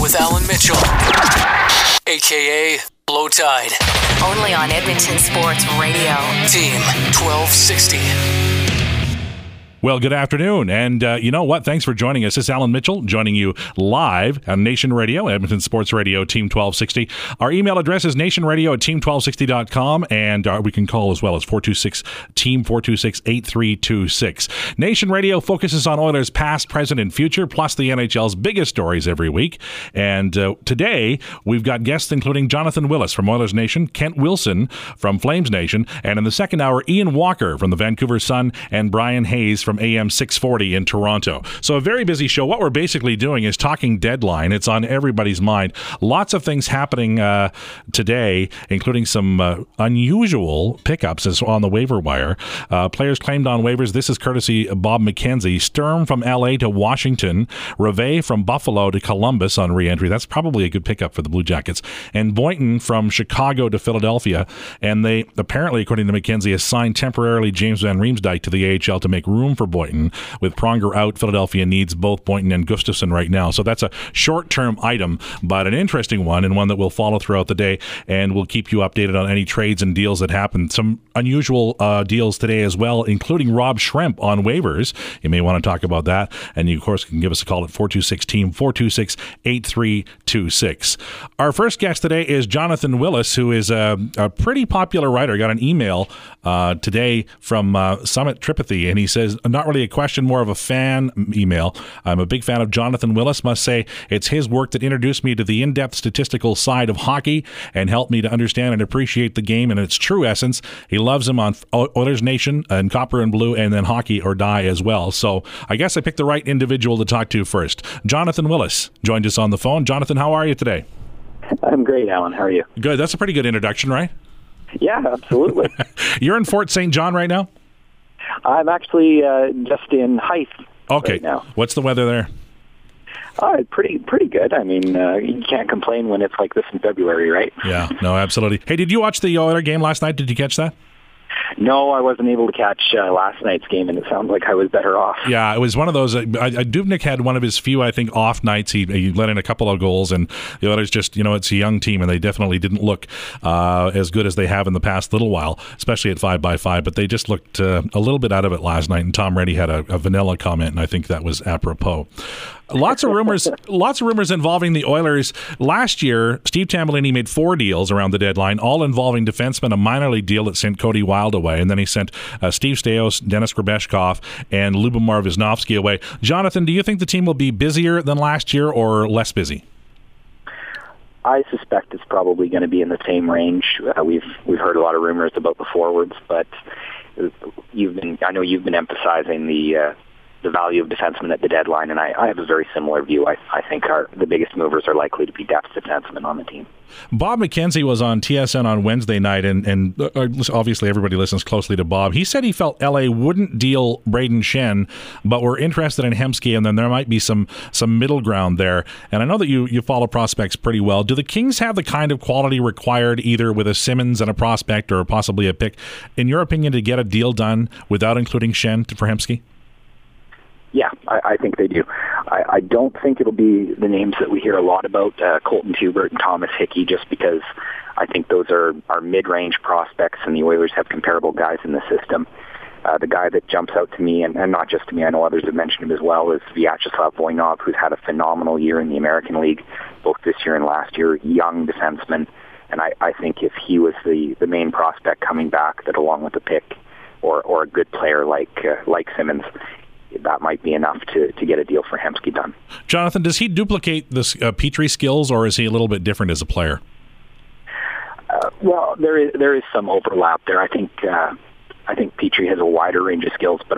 with Alan Mitchell, a.k.a. Low Tide. Only on Edmonton Sports Radio. Team 1260. Well, good afternoon, and you know what? Thanks for joining us. This is Alan Mitchell, joining you live on Nation Radio, Edmonton Sports Radio, Team 1260. Our email address is nationradio@team1260.com, and we can call as well as 426-TEAM, 426-8326. Nation Radio focuses on Oilers past, present, and future, plus the NHL's biggest stories every week. And today, we've got guests including Jonathan Willis from Oilers Nation, Kent Wilson from Flames Nation, and in the second hour, Ian Walker from the Vancouver Sun, and Brian Hayes from AM 640 in Toronto. So a very busy show. What we're basically doing is talking deadline. It's on everybody's mind. Lots of things happening today, including some unusual pickups as on the waiver wire. Players claimed on waivers. This is courtesy of Bob McKenzie. Sturm from LA to Washington. Reve from Buffalo to Columbus on re-entry. That's probably a good pickup for the Blue Jackets. And Boynton from Chicago to Philadelphia. And they apparently, according to McKenzie, assigned temporarily James Van Riemsdyk to the AHL to make room for Boynton. With Pronger out, Philadelphia needs both Boynton and Gustafsson right now. So that's a short-term item, but an interesting one, and one that will follow throughout the day, and we'll keep you updated on any trades and deals that happen. Some unusual deals today as well, including Rob Schremp on waivers. You may want to talk about that, and you, of course, can give us a call at 426-TEAM, 426-8326. Our first guest today is Jonathan Willis, who is a pretty popular writer. Got an email today from Summit Tripathy, and he says, not really a question, more of a fan email. I'm a big fan of Jonathan Willis. Must say it's his work that introduced me to the in-depth statistical side of hockey and helped me to understand and appreciate the game in its true essence. He loves him on Oilers Nation and Copper and Blue, and then Hockey or Die as well. So I guess I picked the right individual to talk to first. Jonathan Willis joined us on the phone. Jonathan, how are you today? I'm great, Alan. How are you? Good. That's a pretty good introduction, right? Yeah, absolutely. You're in Fort St. John right now? I'm actually just in Hythe right now. What's the weather there? Pretty good. I mean, you can't complain when it's like this in February, right? Yeah, no, absolutely. Hey, did you watch the Oilers game last night? Did you catch that? No, I wasn't able to catch last night's game, and it sounds like I was better off. Yeah, it was one of those. Dubnyk had one of his few, I think, off nights. He let in a couple of goals, and the Oilers just, it's a young team, and they definitely didn't look as good as they have in the past little while, especially at 5x5, but they just looked a little bit out of it last night, and Tom Reddy had a vanilla comment, and I think that was apropos. Lots of rumors involving the Oilers. Last year, Steve Tambellini made 4 deals around the deadline, all involving defensemen, a minor league deal that sent Cody Wild away, and then he sent Steve Staios, Dennis Grabeshkov, and Lubomir Wisnowski away. Jonathan, do you think the team will be busier than last year or less busy? I suspect it's probably going to be in the same range. We've heard a lot of rumors about the forwards, but I know you've been emphasizing the value of defensemen at the deadline, and I have a very similar view. I think the biggest movers are likely to be depth defensemen on the team. Bob McKenzie was on TSN on Wednesday night, and obviously everybody listens closely to Bob. He said he felt LA wouldn't deal Braden Shen, but were interested in Hemsky, and then there might be some middle ground there. And I know that you follow prospects pretty well. Do the Kings have the kind of quality required either with a Simmons and a prospect or possibly a pick, in your opinion, to get a deal done without including Shen for Hemsky? Yeah, I think they do. I don't think it'll be the names that we hear a lot about, Colton Hubert and Thomas Hickey, just because I think those are mid-range prospects, and the Oilers have comparable guys in the system. The guy that jumps out to me, and not just to me, I know others have mentioned him as well, is Vyacheslav Voinov, who's had a phenomenal year in the American League, both this year and last year, young defenseman. And I think if he was the main prospect coming back, that along with a pick or a good player like Simmons, that might be enough to get a deal for Hemsky done. Jonathan, does he duplicate this Petrie skills, or is he a little bit different as a player? Well, there is some overlap there. I think Petrie has a wider range of skills, but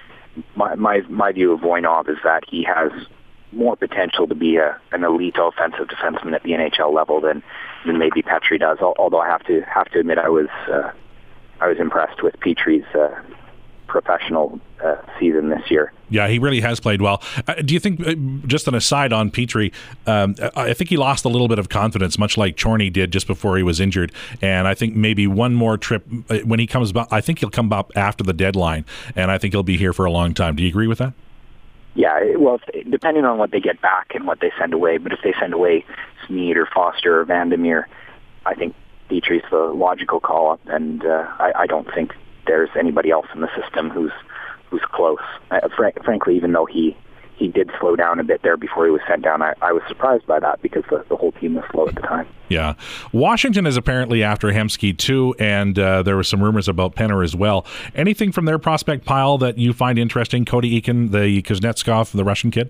my view of Voinov is that he has more potential to be an elite offensive defenseman at the NHL level than maybe Petrie does. Although I have to admit, I was impressed with Petrie's professional season this year. Yeah, he really has played well. Do you think, just an aside on Petrie, I think he lost a little bit of confidence, much like Chorney did just before he was injured. And I think maybe one more trip, when he comes back, I think he'll come back after the deadline, and I think he'll be here for a long time. Do you agree with that? well, depending on what they get back and what they send away, but if they send away Smeed or Foster or Vandermeer, I think Dietrich's the logical call-up, and I don't think there's anybody else in the system who's close. Frankly, even though he did slow down a bit there before he was sent down, I was surprised by that because the whole team was slow at the time. Yeah. Washington is apparently after Hemsky too, and there were some rumors about Penner as well. Anything from their prospect pile that you find interesting? Cody Eakin, the Kuznetsov, the Russian kid?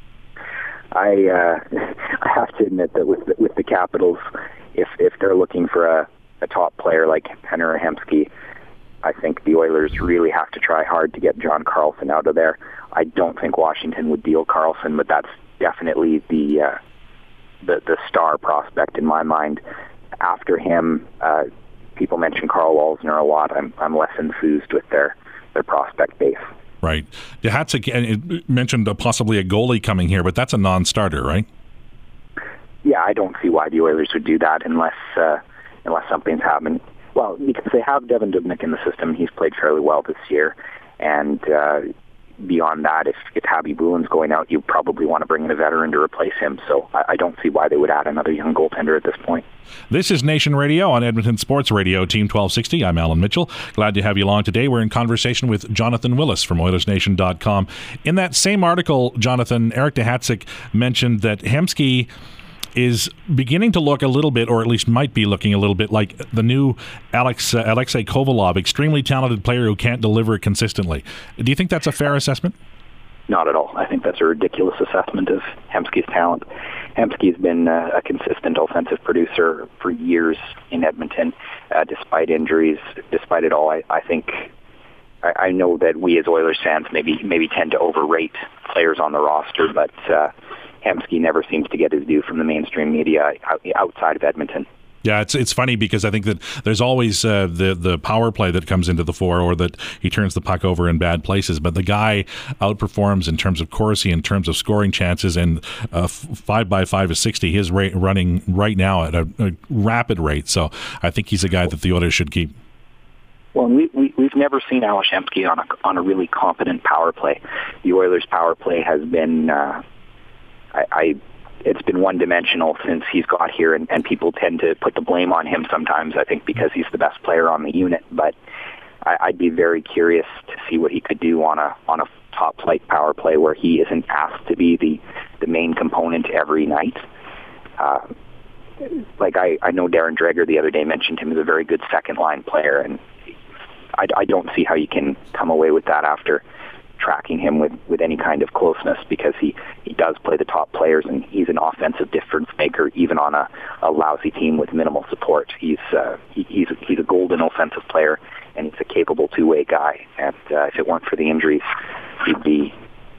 I have to admit that with the Capitals, if they're looking for a top player like Penner or Hemsky, I think the Oilers really have to try hard to get John Carlson out of there. I don't think Washington would deal Carlson, but that's definitely the star prospect in my mind. After him, people mention Carl Walsner a lot. I'm less enthused with their prospect base. Right. Hatzik mentioned possibly a goalie coming here, but that's a non-starter, right? Yeah, I don't see why the Oilers would do that unless something's happened. Well, because they have Devin Dubnyk in the system. He's played fairly well this year. And beyond that, if Habib Boulin's going out, you probably want to bring in a veteran to replace him. So I don't see why they would add another young goaltender at this point. This is Nation Radio on Edmonton Sports Radio, Team 1260. I'm Alan Mitchell. Glad to have you along today. We're in conversation with Jonathan Willis from OilersNation.com. In that same article, Jonathan, Eric DeHatzik mentioned that Hemsky is beginning to look a little bit, or at least might be looking a little bit like the new Alexei Kovalov, extremely talented player who can't deliver consistently. Do you think that's a fair assessment? Not at all. I think that's a ridiculous assessment of Hemsky's talent. Hemsky's been a consistent offensive producer for years in Edmonton, despite injuries, despite it all. I think I know that we as Oilers fans maybe tend to overrate players on the roster, but Hemsky never seems to get his due from the mainstream media outside of Edmonton. Yeah, it's funny because I think that there's always the power play that comes into the fore, or that he turns the puck over in bad places. But the guy outperforms in terms of Corsi, in terms of scoring chances, and 5x5 is 60. His rate running right now at a rapid rate. So I think he's a guy that the Oilers should keep. Well, we've never seen Ales Hemsky on a really competent power play. The Oilers' power play has been it's been one-dimensional since he's got here, and people tend to put the blame on him sometimes, I think, because he's the best player on the unit. But I'd be very curious to see what he could do on a top-flight power play where he isn't asked to be the main component every night. I know Darren Dreger the other day mentioned him as a very good second-line player, and I don't see how you can come away with that after tracking him with any kind of closeness, because he does play the top players, and he's an offensive difference maker even on a lousy team with minimal support. He's a golden offensive player, and he's a capable two-way guy. And if it weren't for the injuries, he'd be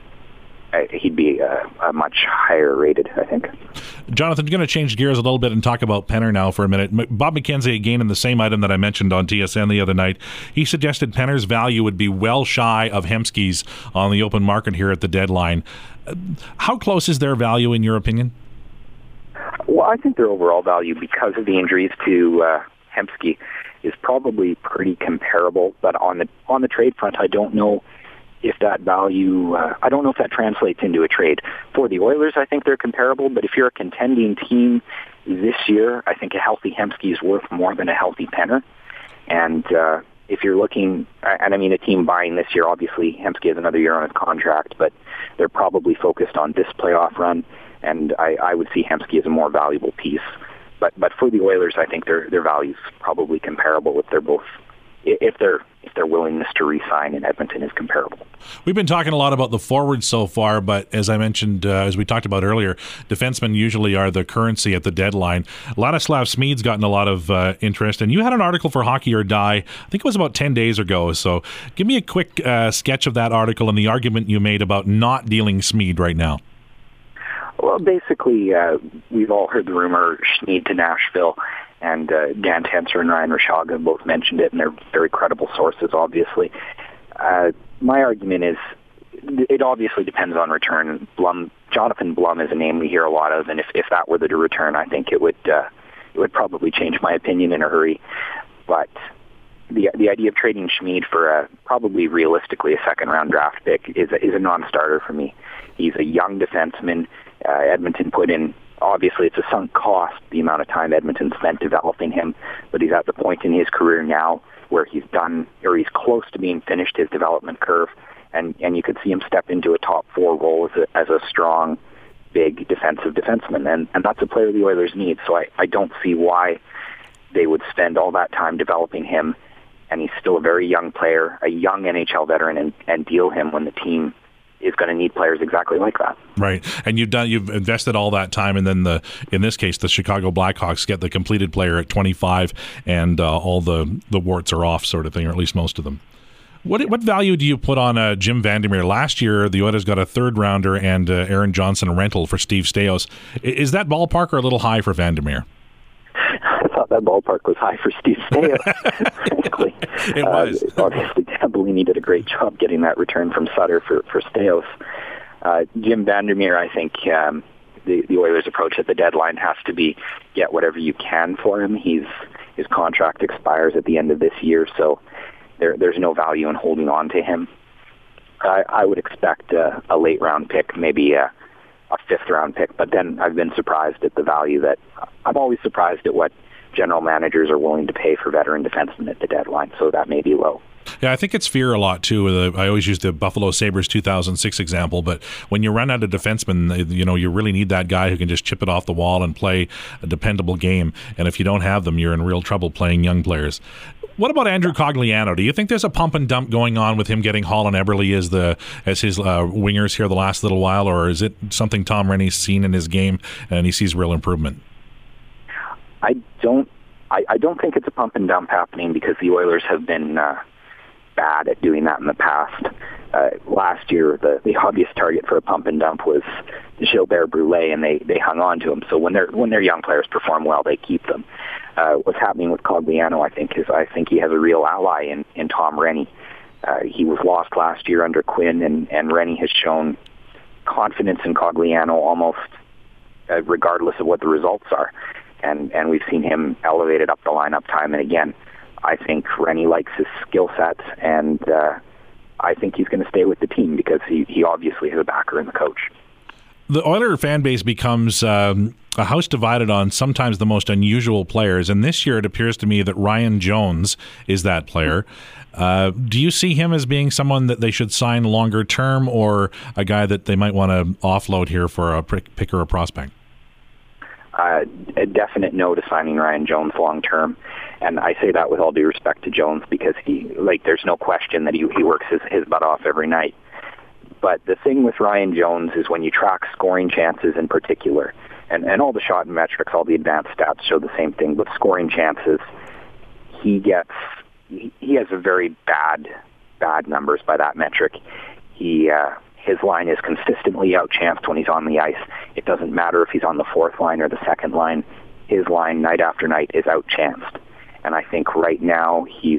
a much higher rated, I think. Jonathan, going to change gears a little bit and talk about Penner now for a minute. Bob McKenzie, again, in the same item that I mentioned on TSN the other night, he suggested Penner's value would be well shy of Hemsky's on the open market here at the deadline. How close is their value, in your opinion? Well, I think their overall value, because of the injuries to Hemsky, is probably pretty comparable. But on the trade front, I don't know if that value, I don't know if that translates into a trade. For the Oilers, I think they're comparable, but if you're a contending team this year, I think a healthy Hemsky is worth more than a healthy Penner. And if you're looking, and I mean a team buying this year, obviously Hemsky has another year on his contract, but they're probably focused on this playoff run, and I would see Hemsky as a more valuable piece. But for the Oilers, I think their value's probably comparable if they're both, if their willingness to re-sign in Edmonton is comparable. We've been talking a lot about the forwards so far, but as I mentioned, as we talked about earlier, defensemen usually are the currency at the deadline. Ladislav Smeed's gotten a lot of interest, and you had an article for Hockey or Die, I think it was about 10 days ago. So give me a quick sketch of that article and the argument you made about not dealing Smeed right now. Well, basically, we've all heard the rumor Smeed to Nashville, and Dan Tenser and Ryan Rishaga have both mentioned it, and they're very credible sources, obviously. My argument is it obviously depends on return. Jonathan Blum is a name we hear a lot of, and if that were the return, I think it would probably change my opinion in a hurry. But the idea of trading Schmid for probably realistically a second-round draft pick is a non-starter for me. He's a young defenseman. Edmonton put in, obviously it's a sunk cost, the amount of time Edmonton spent developing him, but he's at the point in his career now where he's done, or he's close to being finished his development curve, and you could see him step into a top 4 role as a strong, big defenseman, and that's a player the Oilers need. So I don't see why they would spend all that time developing him, and he's still a very young player, a young NHL veteran, and deal him when the team is going to need players exactly like that. Right, and you've invested all that time, and then in this case, the Chicago Blackhawks get the completed player at 25, and all the warts are off, sort of thing, or at least most of them. What value do you put on Jim Vandermeer? Last year, the Oilers got a third-rounder and Aaron Johnson rental for Steve Staios. Is that ballpark or a little high for Vandermeer? I thought that ballpark was high for Steve Staios, frankly. It was. Obviously, Tambellini did a great job getting that return from Sutter for Staios. Jim Vandermeer, I think the Oilers' approach at the deadline has to be get whatever you can for him. His contract expires at the end of this year, so there's no value in holding on to him. I would expect a late-round pick, maybe a fifth-round pick, but then I've been surprised at the value that I'm always surprised at what general managers are willing to pay for veteran defensemen at the deadline, so that may be low. Yeah, I think it's fear a lot, too. I always use the Buffalo Sabres 2006 example, but when you run out of defensemen, you really need that guy who can just chip it off the wall and play a dependable game, and if you don't have them, you're in real trouble playing young players. What about Andrew Cogliano? Do you think there's a pump and dump going on with him getting Hall and Eberle as his wingers here the last little while, or is it something Tom Rennie's seen in his game and he sees real improvement? I don't think it's a pump and dump happening because the Oilers have been bad at doing that in the past. Last year, the obvious target for a pump and dump was Gilbert Brûlé, and they hung on to him. So when their young players perform well, they keep them. What's happening with Cogliano, I think he has a real ally in Tom Rennie. He was lost last year under Quinn, and Rennie has shown confidence in Cogliano almost regardless of what the results are. And we've seen him elevated up the lineup time and again. I think Rennie likes his skill set, and I think he's going to stay with the team because he obviously has a backer in the coach. The Oiler fan base becomes a house divided on sometimes the most unusual players, and this year it appears to me that Ryan Jones is that player. Do you see him as being someone that they should sign longer term, or a guy that they might want to offload here for a pick or a prospect? A definite no to signing Ryan Jones long term, and I say that with all due respect to Jones because there's no question that he works his butt off every night. But the thing with Ryan Jones is when you track scoring chances in particular, and all the shot metrics, all the advanced stats show the same thing, but scoring chances, he has a very bad numbers by that metric. His line is consistently outchanced when he's on the ice. It doesn't matter if he's on the fourth line or the second line. His line night after night is outchanced. And I think right now he's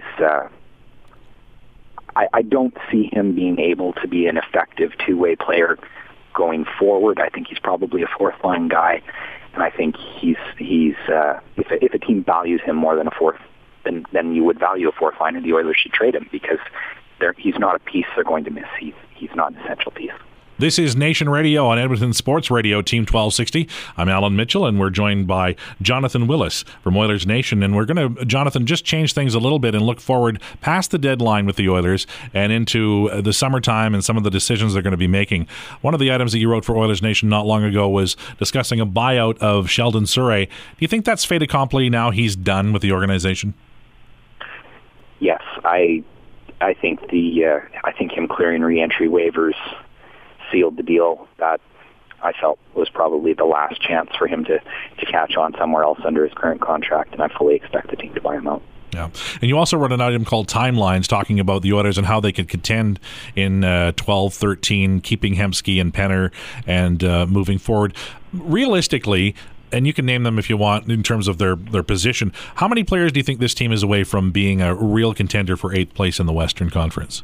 I don't see him being able to be an effective two-way player going forward. I think he's probably a fourth-line guy, and I think he's if a team values him more than a fourth, then you would value a fourth liner. The Oilers should trade him because he's not a piece they're going to miss. He's not an essential piece. This is Nation Radio on Edmonton Sports Radio, Team 1260. I'm Alan Mitchell, and we're joined by Jonathan Willis from Oilers Nation. And we're going to, Jonathan, just change things a little bit and look forward past the deadline with the Oilers and into the summertime and some of the decisions they're going to be making. One of the items that you wrote for Oilers Nation not long ago was discussing a buyout of Sheldon Souray. Do you think that's fait accompli now he's done with the organization? Yes, I think I think him clearing re-entry waivers sealed the deal. That I felt was probably the last chance for him to catch on somewhere else under his current contract, and I fully expect the team to buy him out. Yeah, and you also wrote an item called Timelines talking about the Oilers and how they could contend in 12-13, keeping Hemsky and Penner and moving forward. Realistically, and you can name them if you want in terms of their position, how many players do you think this team is away from being a real contender for 8th place in the Western Conference?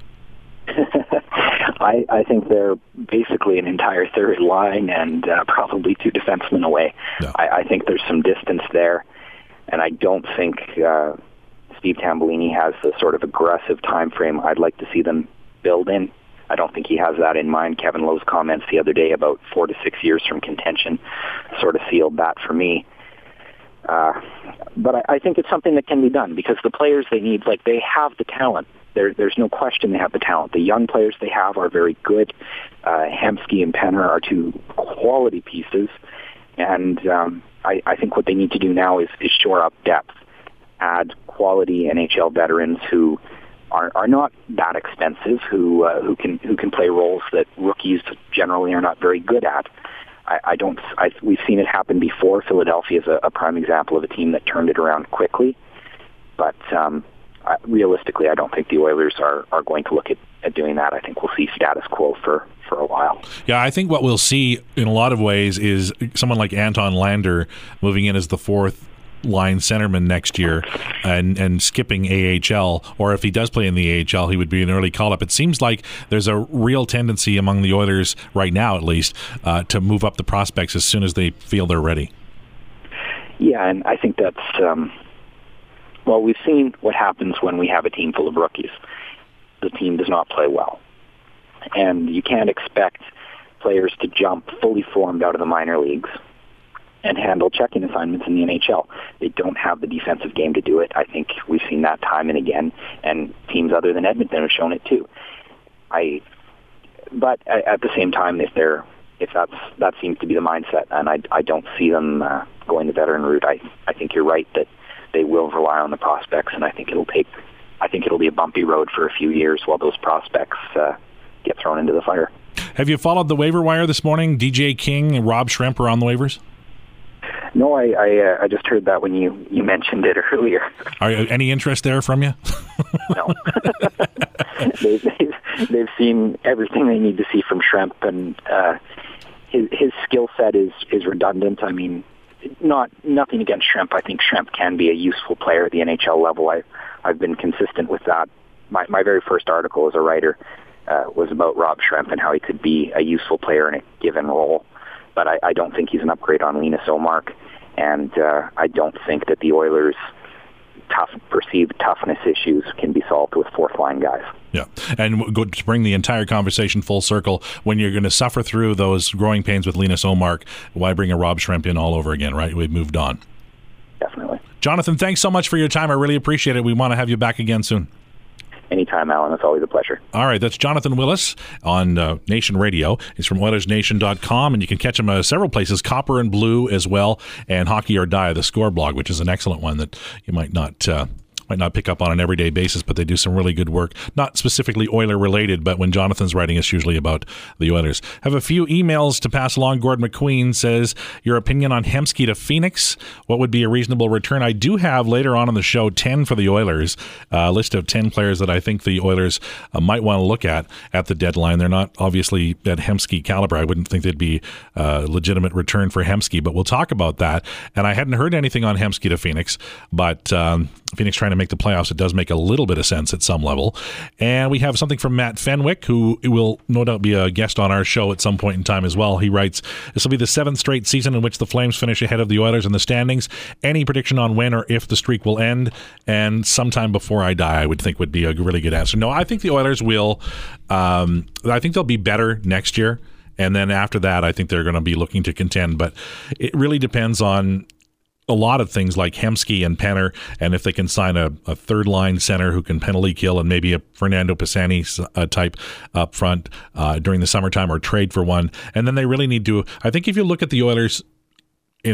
I think they're basically an entire third line and probably 2 defensemen away. No. I think there's some distance there, and I don't think Steve Tambellini has the sort of aggressive time frame I'd like to see them build in. I don't think he has that in mind. Kevin Lowe's comments the other day about 4 to 6 years from contention sort of sealed that for me. But I think it's something that can be done because the players they need, like, they have the talent. There's no question they have the talent. The young players they have are very good. Hemsky and Penner are two quality pieces. And I think what they need to do now is shore up depth, add quality NHL veterans who are not that expensive, who can play roles that rookies generally are not very good at. We've seen it happen before. Philadelphia is a prime example of a team that turned it around quickly. But realistically, I don't think the Oilers are going to look at doing that. I think we'll see status quo for a while. Yeah, I think what we'll see in a lot of ways is someone like Anton Lander moving in as the fourth line centerman next year and skipping AHL, or if he does play in the AHL, he would be an early call-up. It seems like there's a real tendency among the Oilers, right now at least, to move up the prospects as soon as they feel they're ready. Yeah, and I think that's... well, we've seen what happens when we have a team full of rookies. The team does not play well. And you can't expect players to jump fully formed out of the minor leagues and handle checking assignments in the NHL. They don't have the defensive game to do it. I think we've seen that time and again, and teams other than Edmonton have shown it too. But at the same time, if that seems to be the mindset, and I don't see them going the veteran route. I think you're right that they will rely on the prospects, and I think it'll be a bumpy road for a few years while those prospects get thrown into the fire. Have you followed the waiver wire this morning? DJ King and Rob Schremp are on the waivers? No, I just heard that when you mentioned it earlier. Any interest there from you? No. They've seen everything they need to see from Schremp, and his skill set is redundant. I mean, nothing against Schremp. I think Schremp can be a useful player at the NHL level. I've been consistent with that. My very first article as a writer was about Rob Schremp and how he could be a useful player in a given role. But I don't think he's an upgrade on Linus Ullmark, and I don't think that the Oilers' perceived toughness issues can be solved with fourth-line guys. Yeah, and to bring the entire conversation full circle, when you're going to suffer through those growing pains with Linus Ullmark, why bring a Rob Schremp in all over again, right? We've moved on. Definitely. Jonathan, thanks so much for your time. I really appreciate it. We want to have you back again soon. Anytime, Alan. It's always a pleasure. All right, that's Jonathan Willis on Nation Radio. He's from OilersNation.com, and you can catch him several places, Copper and Blue as well, and Hockey or Die, the score blog, which is an excellent one that you might not pick up on an everyday basis, but they do some really good work. Not specifically Oiler related, but when Jonathan's writing, it's usually about the Oilers. Have a few emails to pass along. Gord McQueen says, your opinion on Hemsky to Phoenix? What would be a reasonable return? I do have later on in the show 10 for the Oilers, a list of 10 players that I think the Oilers might want to look at the deadline. They're not obviously at Hemsky caliber. I wouldn't think they'd be a legitimate return for Hemsky, but we'll talk about that. And I hadn't heard anything on Hemsky to Phoenix, but Phoenix trying to make the playoffs, it does make a little bit of sense at some level. And we have something from Matt Fenwick, who will no doubt be a guest on our show at some point in time as well. He writes, this will be the 7th straight season in which the Flames finish ahead of the Oilers in the standings. Any prediction on when or if the streak will end? And sometime before I die, I would think would be a really good answer. No, I think the Oilers will, I think they'll be better next year. And then after that, I think they're going to be looking to contend. But it really depends on a lot of things like Hemsky and Penner, and if they can sign a third-line center who can penalty kill and maybe a Fernando Pisani type up front during the summertime, or trade for one. And then they really need to, I think if you look at the Oilers in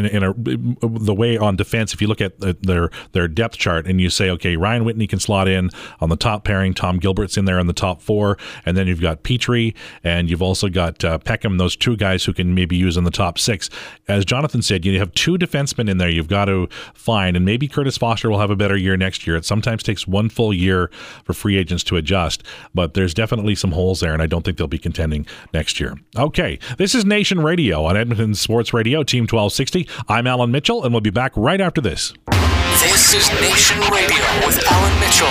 the way on defense, if you look at their depth chart and you say, okay, Ryan Whitney can slot in on the top pairing, Tom Gilbert's in there in the top 4, and then you've got Petrie, and you've also got Peckham, those two guys who can maybe use in the top 6. As Jonathan said, you have 2 defensemen in there you've got to find, and maybe Curtis Foster will have a better year next year. It sometimes takes 1 full year for free agents to adjust, but there's definitely some holes there, and I don't think they'll be contending next year. Okay, this is Nation Radio on Edmonton Sports Radio, Team 1260. I'm Alan Mitchell, and we'll be back right after this. This is Nation Radio with Alan Mitchell,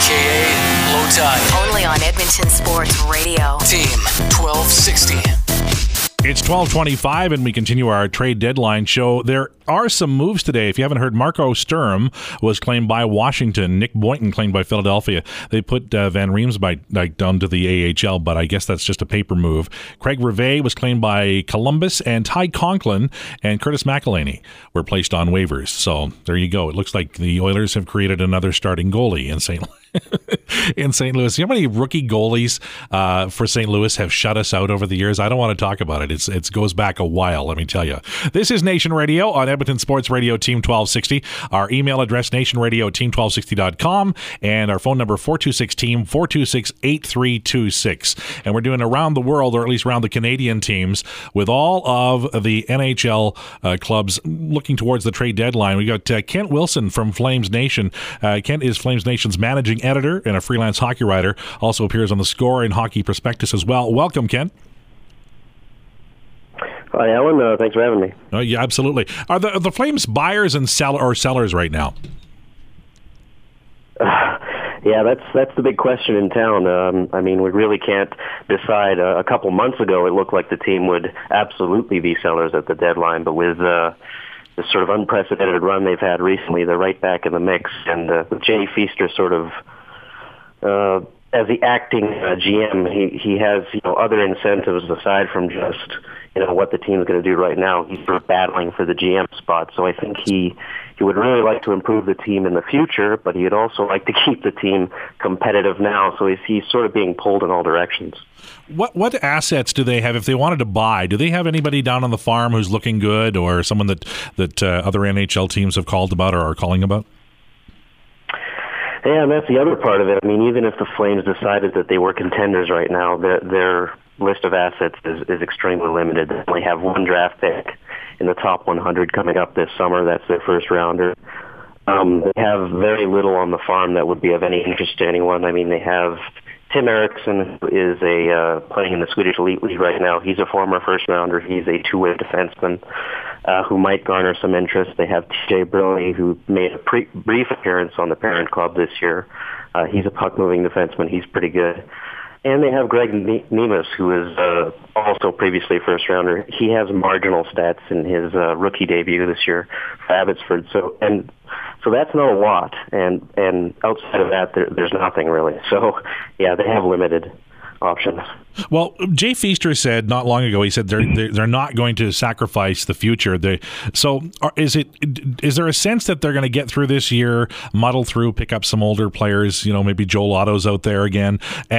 a.k.a. Low Tide. Only on Edmonton Sports Radio. Team 1260. It's 12:25, and we continue our trade deadline show. There are some moves today. If you haven't heard, Marco Sturm was claimed by Washington. Nick Boynton claimed by Philadelphia. They put Van Riemsdyk down to the AHL, but I guess that's just a paper move. Craig Rivet was claimed by Columbus, and Ty Conklin and Curtis McElhaney were placed on waivers. So there you go. It looks like the Oilers have created another starting goalie in St. Louis. You know how many rookie goalies for St. Louis have shut us out over the years? I don't want to talk about it. It goes back a while, let me tell you. This is Nation Radio on Edmonton Sports Radio Team 1260. Our email address, nationradio@team1260.com, and our phone number, 426-TEAM, 426-8326. And we're doing around the world, or at least around the Canadian teams, with all of the NHL clubs looking towards the trade deadline. We got Kent Wilson from Flames Nation. Kent is Flames Nation's managing editor and a freelance hockey writer. Also appears on The Score and Hockey Prospectus as well. Welcome, Kent. Hi, Alan. Thanks for having me. Oh, yeah, absolutely. Are the Flames buyers and sellers right now? Yeah, that's the big question in town. I mean, we really can't decide. A couple months ago, it looked like the team would absolutely be sellers at the deadline, but with this sort of unprecedented run they've had recently, they're right back in the mix. And with Jay Feaster sort of as the acting GM, he has other incentives aside from just what the team's going to do right now. He's sort of battling for the GM spot, so I think he would really like to improve the team in the future, but he'd also like to keep the team competitive now. So he's sort of being pulled in all directions. What assets do they have if they wanted to buy? Do they have anybody down on the farm who's looking good, or someone that other NHL teams have called about or are calling about? Yeah, and that's the other part of it. I mean, even if the Flames decided that they were contenders right now, their list of assets is extremely limited. They only have one draft pick in the top 100 coming up this summer. That's their first rounder. They have very little on the farm that would be of any interest to anyone. I mean, they have Tim Eriksson, who is playing in the Swedish Elite League right now. He's a former first rounder. He's a two-way defenseman who might garner some interest. They have TJ Briley, who made a brief appearance on the parent club this year. He's a puck-moving defenseman. He's pretty good. And they have Greg Nemes, who is also previously first rounder. He has marginal stats in his rookie debut this year for Abbotsford. So that's not a lot. And outside of that, there's nothing really. So yeah, they have limited options. Well, Jay Feaster said not long ago, he said they're not going to sacrifice the future. Is there a sense that they're going to get through this year, muddle through, pick up some older players, maybe Joel Otto's out there again,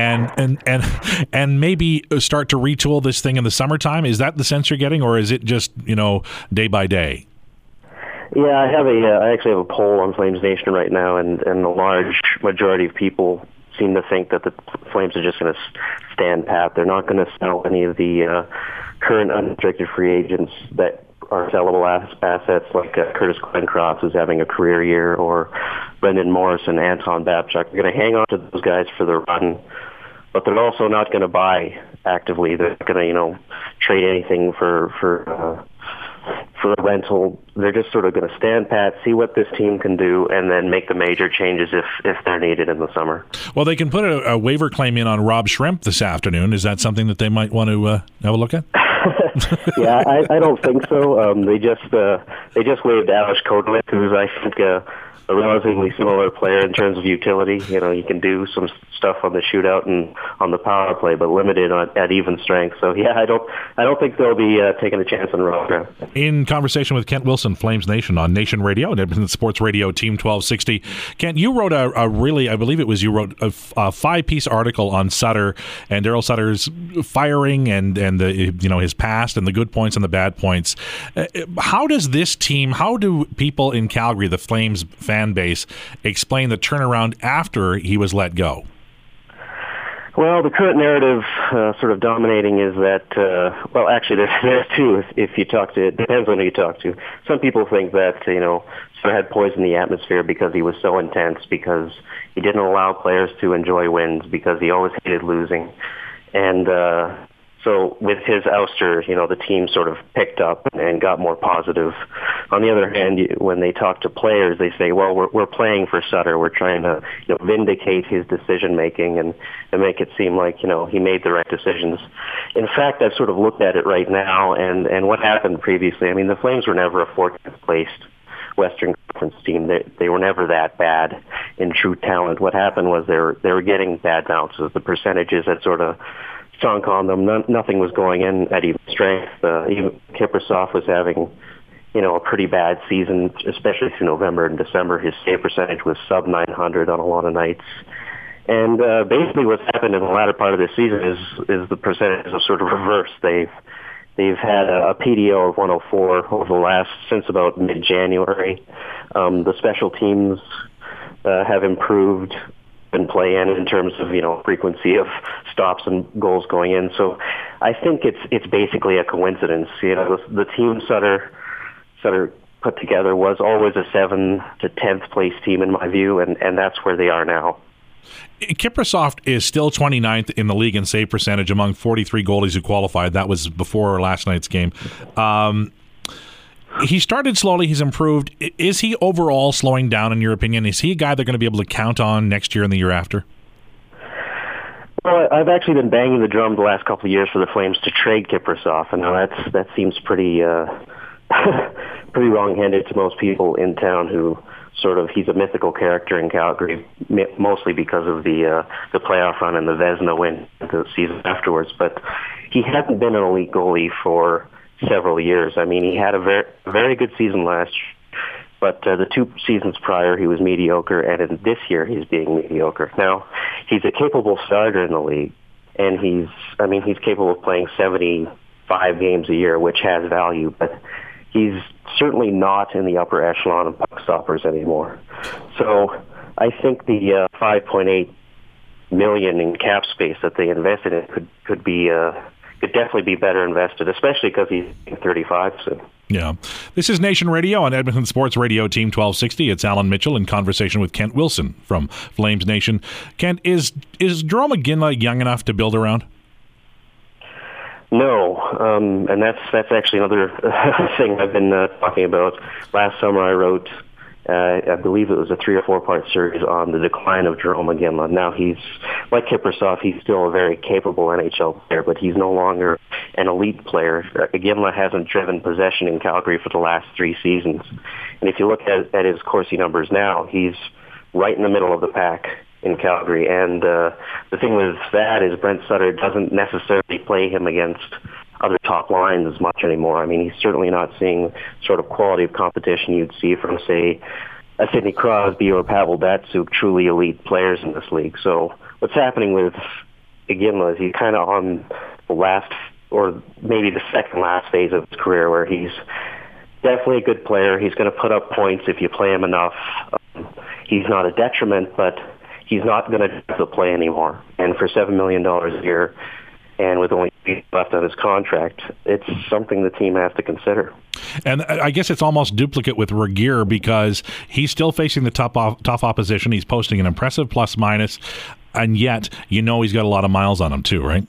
and maybe start to retool this thing in the summertime? Is that the sense you're getting, or is it just day by day? Yeah, I actually have a poll on Flames Nation right now, and a large majority of people seem to think that the Flames are just going to stand pat. They're not going to sell any of the current unrestricted free agents that are sellable assets, like Curtis Glencroft, who's having a career year, or Brendan Morris and Anton Babchuk. They're going to hang on to those guys for the run, but they're also not going to buy actively. They're going to, trade anything for a rental. They're just sort of going to stand pat, see what this team can do, and then make the major changes if they're needed in the summer. Well, they can put a waiver claim in on Rob Schremp this afternoon. Is that something that they might want to have a look at? Yeah, I don't think so. They just waived Alex Kotelnik, who's I think a relatively similar player in terms of utility. You can do some stuff on the shootout and on the power play, but limited at even strength. So yeah, I don't think they'll be taking a chance on Rob. In conversation with Kent Wilson, Flames Nation on Nation Radio and Edmonton Sports Radio Team 1260. Kent, you wrote a really, I believe it was you wrote a 5-piece article on Sutter and Daryl Sutter's firing and his past and the good points and the bad points. How does this team? How do people in Calgary, the Flames fan base, explain the turnaround after he was let go? Well, the current narrative sort of dominating is that, actually there's two if you talk to, it depends on who you talk to. Some people think that, sort of had poisoned the atmosphere because he was so intense, because he didn't allow players to enjoy wins, because he always hated losing. And so with his ouster, the team sort of picked up and got more positive on the other hand, when they talk to players, they say, well, we're playing for Sutter. We're trying to vindicate his decision-making and make it seem like, he made the right decisions. In fact, I've sort of looked at it right now, and what happened previously, I mean, the Flames were never a 14th placed Western Conference team. They were never that bad in true talent. What happened was they were getting bad bounces. The percentages had sort of sunk on them. Nothing was going in at even strength. Even Kiprusoff was having, a pretty bad season, especially through November and December. His save percentage was sub 900 on a lot of nights. And basically what's happened in the latter part of this season is the percentages have sort of reversed. They've had a PDO of 104 over since about mid-January. The special teams have improved in play in terms of frequency of stops and goals going in. So I think it's basically a coincidence. The team Sutter put together was always a 7th to 10th place team in my view, and that's where they are now. Kiprusoff is still 29th in the league in save percentage among 43 goalies who qualified. That was before last night's game. He started slowly. He's improved. Is he overall slowing down, in your opinion? Is he a guy they're going to be able to count on next year and the year after? Well, I've actually been banging the drum the last couple of years for the Flames to trade Kiprusoff, and now that seems pretty pretty wrong-handed to most people in town who he's a mythical character in Calgary, mostly because of the playoff run and the Vezina win the season afterwards. But he hasn't been an elite goalie for several years. I mean, he had a very good season last year, but the 2 seasons prior he was mediocre, and in this year he's being mediocre. Now, he's a capable starter in the league, and he's capable of playing 75 games a year, which has value, but he's certainly not in the upper echelon of puck stoppers anymore. So I think the $5.8 million in cap space that they invested in could definitely be better invested, especially because he's 35 soon. Yeah. This is Nation Radio on Edmonton Sports Radio Team 1260. It's Alan Mitchell in conversation with Kent Wilson from Flames Nation. Kent, is Jarome Iginla young enough to build around? No, and that's actually another thing I've been talking about. Last summer I wrote, I believe it was a 3 or 4 part series on the decline of Jarome Iginla. Now he's, like Kiprusoff, he's still a very capable NHL player, but he's no longer an elite player. Iginla hasn't driven possession in Calgary for the last 3 seasons. And if you look at his Corsi numbers now, he's right in the middle of the pack in Calgary. And the thing with that is Brent Sutter doesn't necessarily play him against other top lines as much anymore. I mean, he's certainly not seeing sort of quality of competition you'd see from, say, a Sidney Crosby or Pavel Datsyuk, truly elite players in this league. So what's happening with Iginla is he's kind of on the last, or maybe the second last phase of his career, where he's definitely a good player. He's going to put up points if you play him enough. He's not a detriment, but he's not going to have to play anymore. And for $7 million a year, and with only left on his contract, it's something the team has to consider. And I guess it's almost duplicate with Regehr, because he's still facing the tough opposition. He's posting an impressive plus-minus, and yet he's got a lot of miles on him too, right?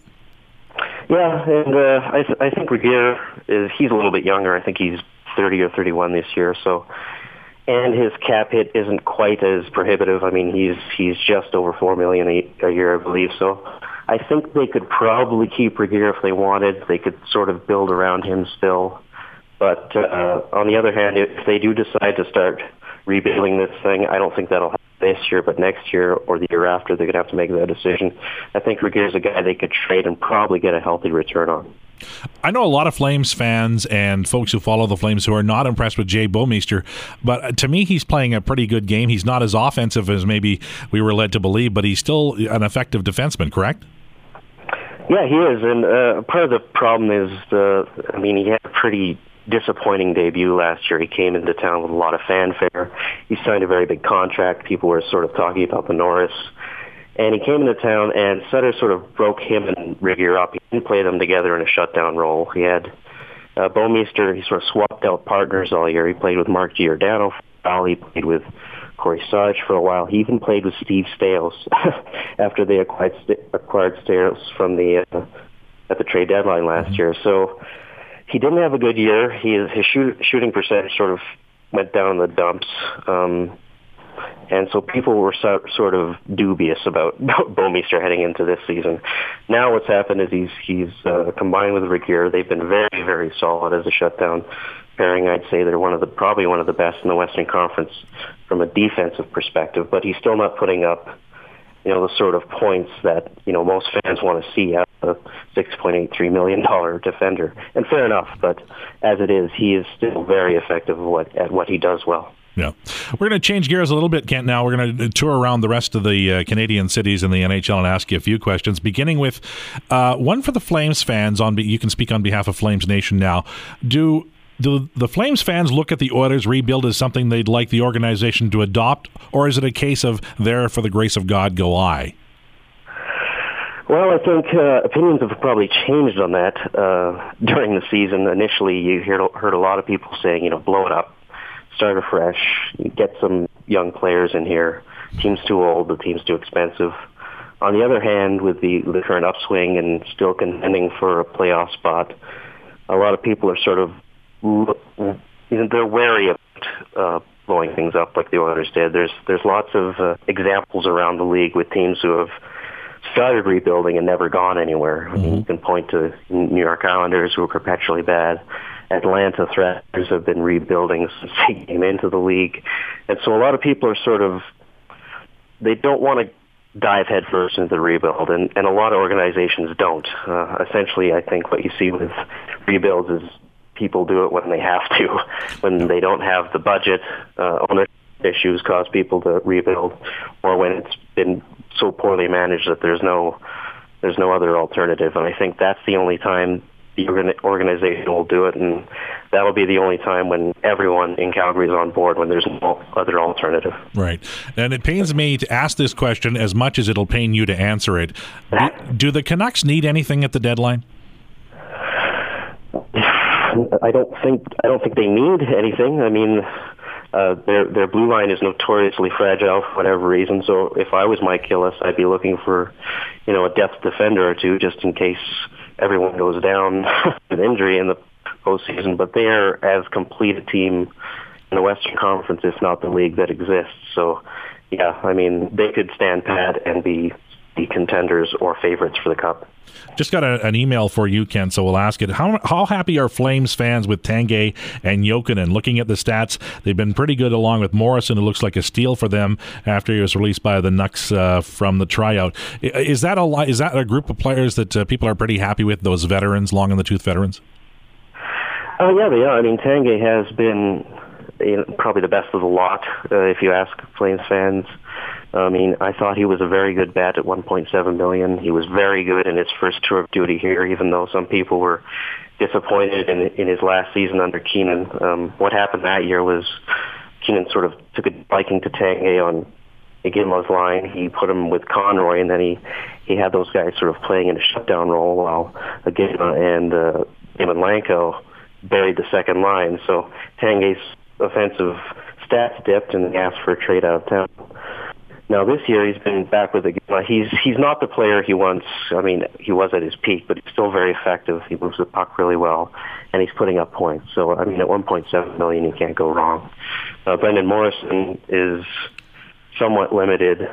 Yeah, and I think Regehr he's a little bit younger. I think he's 30 or 31 this year, so. And his cap hit isn't quite as prohibitive. I mean, he's just over $4 million a year, I believe. So I think they could probably keep Regehr if they wanted. They could sort of build around him still. But on the other hand, if they do decide to start rebuilding this thing, I don't think that'll happen this year, but next year or the year after, they're going to have to make that decision. I think Regehr's a guy they could trade and probably get a healthy return on. I know a lot of Flames fans and folks who follow the Flames who are not impressed with Jay Bouwmeester, but to me, he's playing a pretty good game. He's not as offensive as maybe we were led to believe, but he's still an effective defenseman, correct? Yeah, he is, and part of the problem is, he had a pretty disappointing debut last year. He came into town with a lot of fanfare. He signed a very big contract. People were sort of talking about the Norris. And he came into town, and Sutter sort of broke him and Regehr up. He didn't play them together in a shutdown role. He had Bouwmeester, he sort of swapped out partners all year. He played with Mark Giordano for a while. He played with Corey Sarge for a while. He even played with Steve Staios after they acquired Staios from at the trade deadline last year. So he didn't have a good year. His shooting percentage sort of went down in the dumps. And so people were sort of dubious about Bouwmeester heading into this season. Now what's happened is he's combined with Regeer. They've been very, very solid as a shutdown pairing. I'd say they're probably one of the best in the Western Conference from a defensive perspective, but he's still not putting up, the sort of points that, most fans want to see out of a $6.83 million defender. And fair enough, but as it is, he is still very effective at what he does well. Yeah. We're going to change gears a little bit, Kent, now. We're going to tour around the rest of the Canadian cities in the NHL and ask you a few questions, beginning with one for the Flames fans. You can speak on behalf of Flames Nation now. Do the Flames fans look at the Oilers rebuild as something they'd like the organization to adopt, or is it a case of there for the grace of God go I? Well, I think opinions have probably changed on that during the season. Initially, you heard a lot of people saying, blow it up. Start afresh, get some young players in here. Team's too old, the team's too expensive. On the other hand, with the current upswing and still contending for a playoff spot, a lot of people are sort of, they're wary about blowing things up like the Oilers did. There's lots of examples around the league with teams who have started rebuilding and never gone anywhere. I mean, you can point to New York Islanders, who are perpetually bad. Atlanta Thrashers have been rebuilding since they came into the league. And so a lot of people are they don't want to dive headfirst into the rebuild, and a lot of organizations don't. Essentially, I think what you see with rebuilds is people do it when they have to, when they don't have the budget, ownership issues cause people to rebuild, or when it's been so poorly managed that there's no other alternative. And I think that's the only time the organization will do it, and that'll be the only time when everyone in Calgary is on board, when there's no other alternative. Right. And it pains me to ask this question as much as it'll pain you to answer it. Do the Canucks need anything at the deadline? I don't think they need anything. I mean, their blue line is notoriously fragile for whatever reason. So if I was Mike Gillis, I'd be looking for, a depth defender or two just in case everyone goes down with injury in the postseason. But they are as complete a team in the Western Conference, if not the league, that exists. So, yeah, I mean, they could stand pat and be contenders or favorites for the Cup. Just got an email for you, Ken, so we'll ask it. How happy are Flames fans with Tanguay and Jokinen? Looking at the stats, they've been pretty good along with Morrison, who looks like a steal for them after he was released by the Nucks from the tryout. Is that a group of players that people are pretty happy with, those veterans, long-in-the-tooth veterans? Yeah, they are. I mean, Tanguay has been probably the best of the lot, if you ask Flames fans. I mean, I thought he was a very good bet at $1.7 million. He was very good in his first tour of duty here, even though some people were disappointed in his last season under Keenan. What happened that year was Keenan sort of took a liking to Tanguay on Iginla's line. He put him with Conroy, and then he had those guys sort of playing in a shutdown role while Iginla and Lanko buried the second line. So Tanguay's offensive stats dipped, and he asked for a trade out of town. Now this year he's been back with Iginla. He's not the player he once. I mean, he was at his peak, but he's still very effective. He moves the puck really well, and he's putting up points. So I mean, at $1.7 million, you can't go wrong. Brendan Morrison is somewhat limited.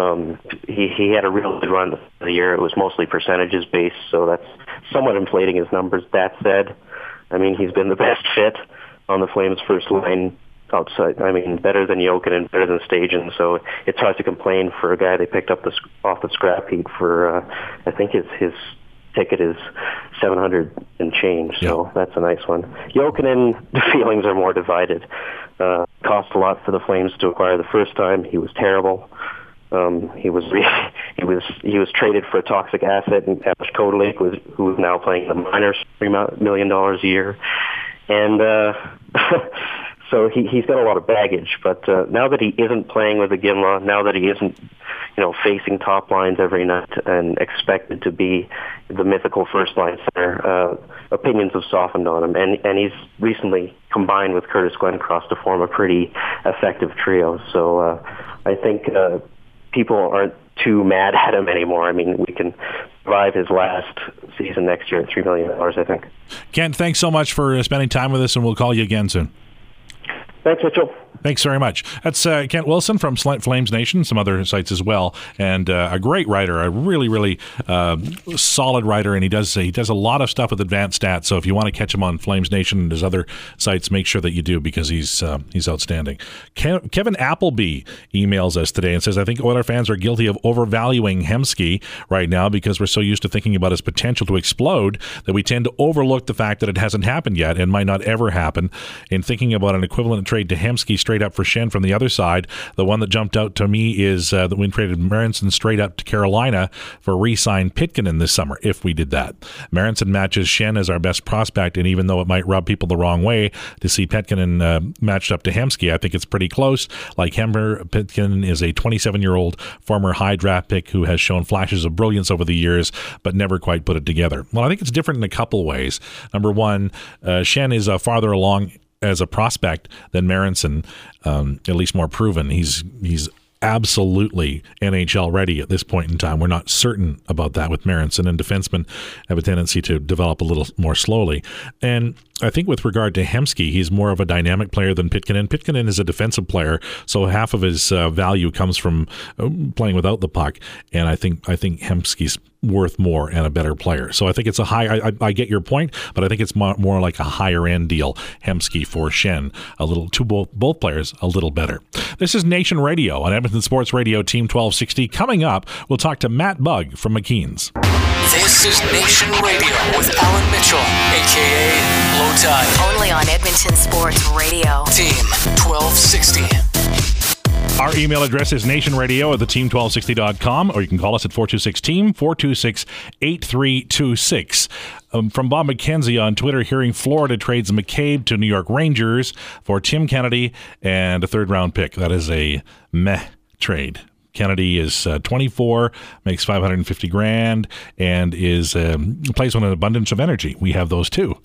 He had a real good run the year. It was mostly percentages based, so that's somewhat inflating his numbers. That said, I mean, he's been the best fit on the Flames' first line outside. I mean, better than Jokinen, better than Stajan. So it's hard to complain for a guy they picked up off the scrap heap for. I think his ticket is $700 and change. So that's a nice one. Jokinen, the feelings are more divided. Cost a lot for the Flames to acquire the first time. He was terrible. He was traded for a toxic asset, and Alex Kodelik, who is now playing the minors, $3 million a year, and so he's got a lot of baggage. But now that he isn't playing with Iginla, now that he isn't, facing top lines every night and expected to be the mythical first line center, opinions have softened on him, and he's recently combined with Curtis Glencross to form a pretty effective trio. So I think people aren't too mad at him anymore. I mean, we can survive his last season next year at $3 million, I think. Kent, thanks so much for spending time with us, and we'll call you again soon. Thanks, Mitchell. Thanks very much. That's Kent Wilson from Flames Nation, some other sites as well, and a great writer, a really, really solid writer, and he does a lot of stuff with advanced stats. So if you want to catch him on Flames Nation and his other sites, make sure that you do, because he's outstanding. Kevin Appleby emails us today and says, I think Oiler fans are guilty of overvaluing Hemsky right now because we're so used to thinking about his potential to explode that we tend to overlook the fact that it hasn't happened yet and might not ever happen. In thinking about an equivalent trade to Hemsky straight up for Schenn from the other side, the one that jumped out to me is that we traded Marinson straight up to Carolina for re-signed Pitkanen this summer, if we did that. Marinson matches Schenn as our best prospect, and even though it might rub people the wrong way to see Pitkanen matched up to Hemsky, I think it's pretty close. Like Hember, Pitkanen is a 27-year-old former high draft pick who has shown flashes of brilliance over the years, but never quite put it together. Well, I think it's different in a couple ways. Number one, Schenn is farther along as a prospect than Marinson, at least more proven. He's absolutely NHL ready at this point in time. We're not certain about that with Marinson, and defensemen have a tendency to develop a little more slowly. And I think with regard to Hemsky, he's more of a dynamic player than Pitkanen. Pitkanen is a defensive player, so half of his value comes from playing without the puck, and I think Hemsky's worth more and a better player. So I think it's a high. I get your point, but I think it's more like a higher end deal. Hemsky for Schenn, a little to both players, a little better. This is Nation Radio on Edmonton Sports Radio, Team 1260. Coming up, we'll talk to Matt Bugg from McKean's. This is Nation Radio with Alan Mitchell, a.k.a. Low Tide. Only on Edmonton Sports Radio. Team 1260. Our email address is nationradio@team1260.com, or you can call us at 426-TEAM, 426-8326. From Bob McKenzie on Twitter, hearing Florida trades McCabe to New York Rangers for Tim Kennedy and a third-round pick. That is a meh trade. Kennedy is 24, makes $550,000, and plays with an abundance of energy. We have those too,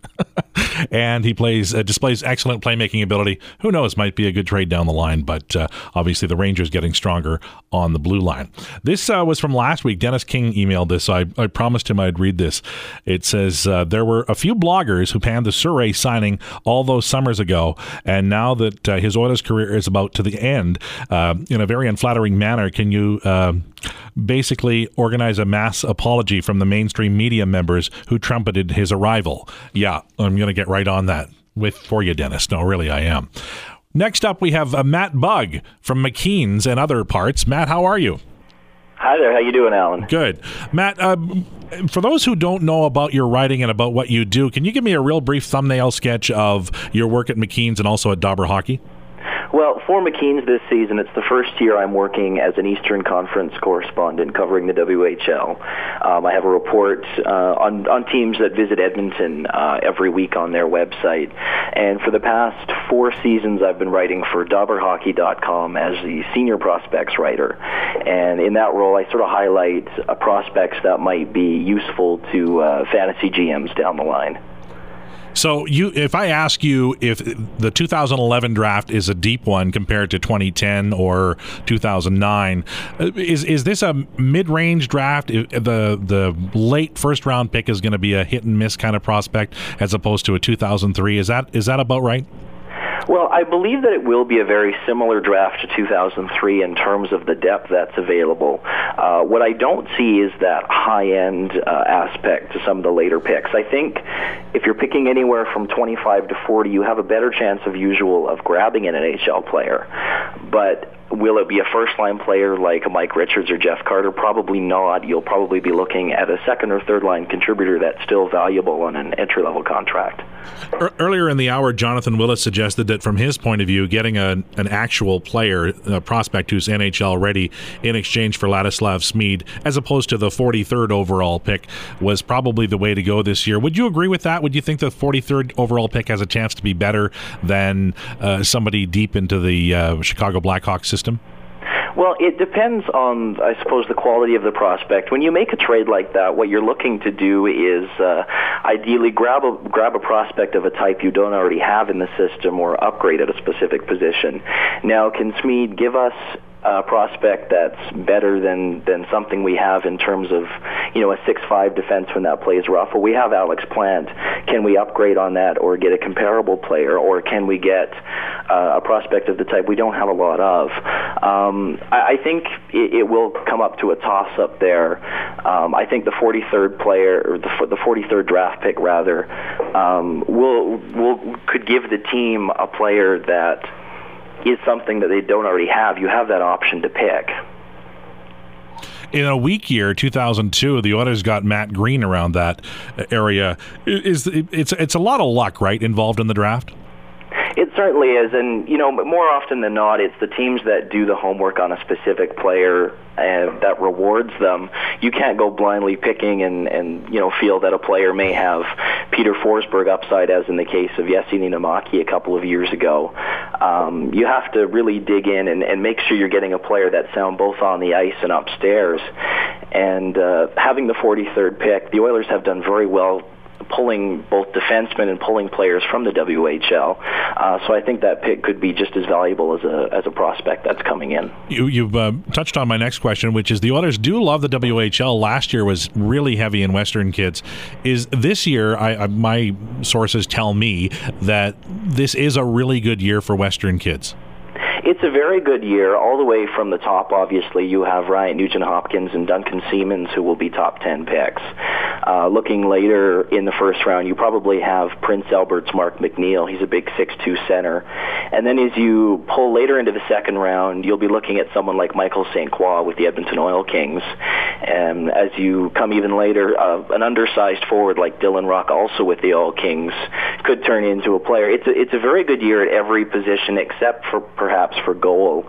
and he displays excellent playmaking ability. Who knows? Might be a good trade down the line, but obviously the Rangers getting stronger on the blue line. This was from last week. Dennis King emailed this. I promised him I'd read this. It says there were a few bloggers who panned the Surrey signing all those summers ago, and now that his Oilers career is about to the end, in a very unflattering manner, can you basically organize a mass apology from the mainstream media members who trumpeted his arrival? Yeah, I'm going to get right on that for you, Dennis. No, really, I am. Next up, we have Matt Bugg from McKean's and other parts. Matt, how are you? Hi there. How you doing, Alan? Good. Matt, for those who don't know about your writing and about what you do, can you give me a real brief thumbnail sketch of your work at McKean's and also at Dobber Hockey? Well, for McKean's this season, it's the first year I'm working as an Eastern Conference correspondent covering the WHL. I have a report on teams that visit Edmonton every week on their website. And for the past 4 seasons, I've been writing for DobberHockey.com as the senior prospects writer. And in that role, I sort of highlight prospects that might be useful to fantasy GMs down the line. So if I ask you if the 2011 draft is a deep one compared to 2010 or 2009, is this a mid-range draft? The late first-round pick is going to be a hit-and-miss kind of prospect as opposed to a 2003. Is that about right? Well, I believe that it will be a very similar draft to 2003 in terms of the depth that's available. What I don't see is that high-end aspect to some of the later picks. I think if you're picking anywhere from 25 to 40, you have a better chance of grabbing an NHL player. But will it be a first-line player like Mike Richards or Jeff Carter? Probably not. You'll probably be looking at a second- or third-line contributor that's still valuable on an entry-level contract. Earlier in the hour, Jonathan Willis suggested that from his point of view, getting an actual player, a prospect who's NHL-ready in exchange for Ladislav Smid, as opposed to the 43rd overall pick, was probably the way to go this year. Would you agree with that? Would you think the 43rd overall pick has a chance to be better than somebody deep into the Chicago Blackhawks system? Well, it depends on, I suppose, the quality of the prospect. When you make a trade like that, what you're looking to do is ideally grab a prospect of a type you don't already have in the system or upgrade at a specific position. Now, can Smid give us prospect that's better than something we have in terms of, a 6'5" defenseman that plays rough. Well, we have Alex Plant. Can we upgrade on that or get a comparable player, or can we get a prospect of the type we don't have a lot of? I think it will come up to a toss-up there. I think the 43rd player, or the 43rd draft pick rather, could give the team a player that is something that they don't already have. You have that option to pick. In a weak year, 2002, the Oilers got Matt Green around that area. It's a lot of luck, right, involved in the draft? It certainly is, and more often than not, it's the teams that do the homework on a specific player that rewards them. You can't go blindly picking and feel that a player may have Peter Forsberg upside, as in the case of Jesse Niinimaki a couple of years ago. You have to really dig in and make sure you're getting a player that's sound both on the ice and upstairs. And having the 43rd pick, the Oilers have done very well pulling both defensemen and pulling players from the WHL. So I think that pick could be just as valuable as a prospect that's coming in. You've touched on my next question, which is the Oilers do love the WHL. Last year was really heavy in Western kids. Is this year, my sources tell me that this is a really good year for Western kids? It's a very good year, all the way from the top. Obviously, you have Ryan Nugent-Hopkins and Duncan Siemens, who will be top 10 picks. Looking later in the first round, you probably have Prince Albert's Mark McNeil. He's a big 6'2" center. And then as you pull later into the second round, you'll be looking at someone like Michael St. Croix with the Edmonton Oil Kings. And as you come even later, an undersized forward like Dylan Ruck, also with the Oil Kings, could turn into a player. It's a very good year at every position except for perhaps for goal.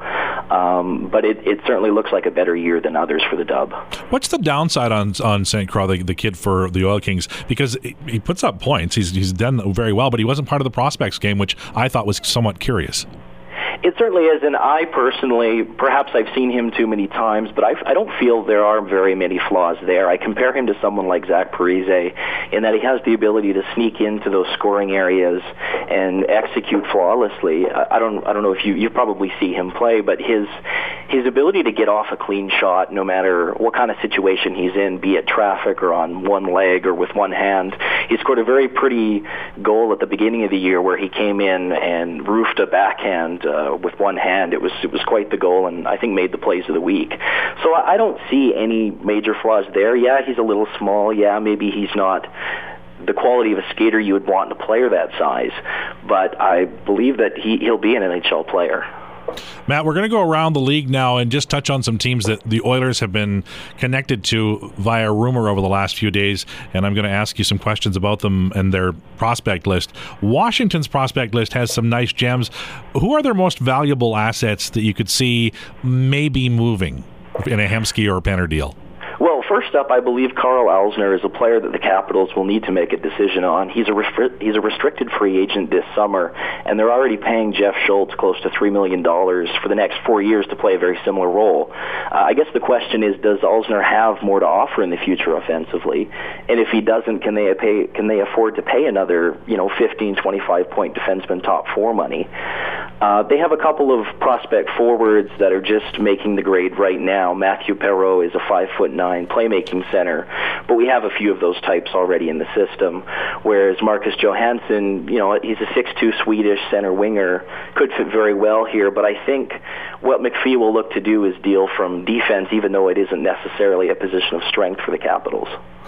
But it certainly looks like a better year than others for the Dub. What's the downside on St. Croix, the kid for the Oil Kings? Because he puts up points. He's done very well, but he wasn't part of the prospects game, which I thought was somewhat curious. It certainly is, and I personally, perhaps I've seen him too many times, but I don't feel there are very many flaws there. I compare him to someone like Zach Parise in that he has the ability to sneak into those scoring areas and execute flawlessly. I don't know if you probably see him play, but his ability to get off a clean shot, no matter what kind of situation he's in, be it traffic or on one leg or with one hand. He scored a very pretty goal at the beginning of the year where he came in and roofed a backhand with one hand. It was quite the goal, and I think made the plays of the week. So I don't see any major flaws there. Yeah, he's a little small. Yeah, maybe he's not the quality of a skater you would want in a player that size, but I believe that he'll be an NHL player. Matt, we're going to go around the league now and just touch on some teams that the Oilers have been connected to via rumor over the last few days, and I'm going to ask you some questions about them and their prospect list. Washington's prospect list has some nice gems. Who are their most valuable assets that you could see maybe moving in a Hemsky or Penner deal? Well, first up, I believe Carl Alzner is a player that the Capitals will need to make a decision on. He's a restricted free agent this summer, and they're already paying Jeff Schultz close to $3 million for the next 4 years to play a very similar role. I guess the question is, does Alzner have more to offer in the future offensively? And if he doesn't, can they afford to pay another 15, 25-point defenseman top four money? They have a couple of prospect forwards that are just making the grade right now. Matthew Perreault is a 5'9" playmaking center, but we have a few of those types already in the system, whereas Marcus Johansson, he's a 6'2" Swedish center winger, could fit very well here, but I think what McPhee will look to do is deal from defense, even though it isn't necessarily a position of strength for the Capitals.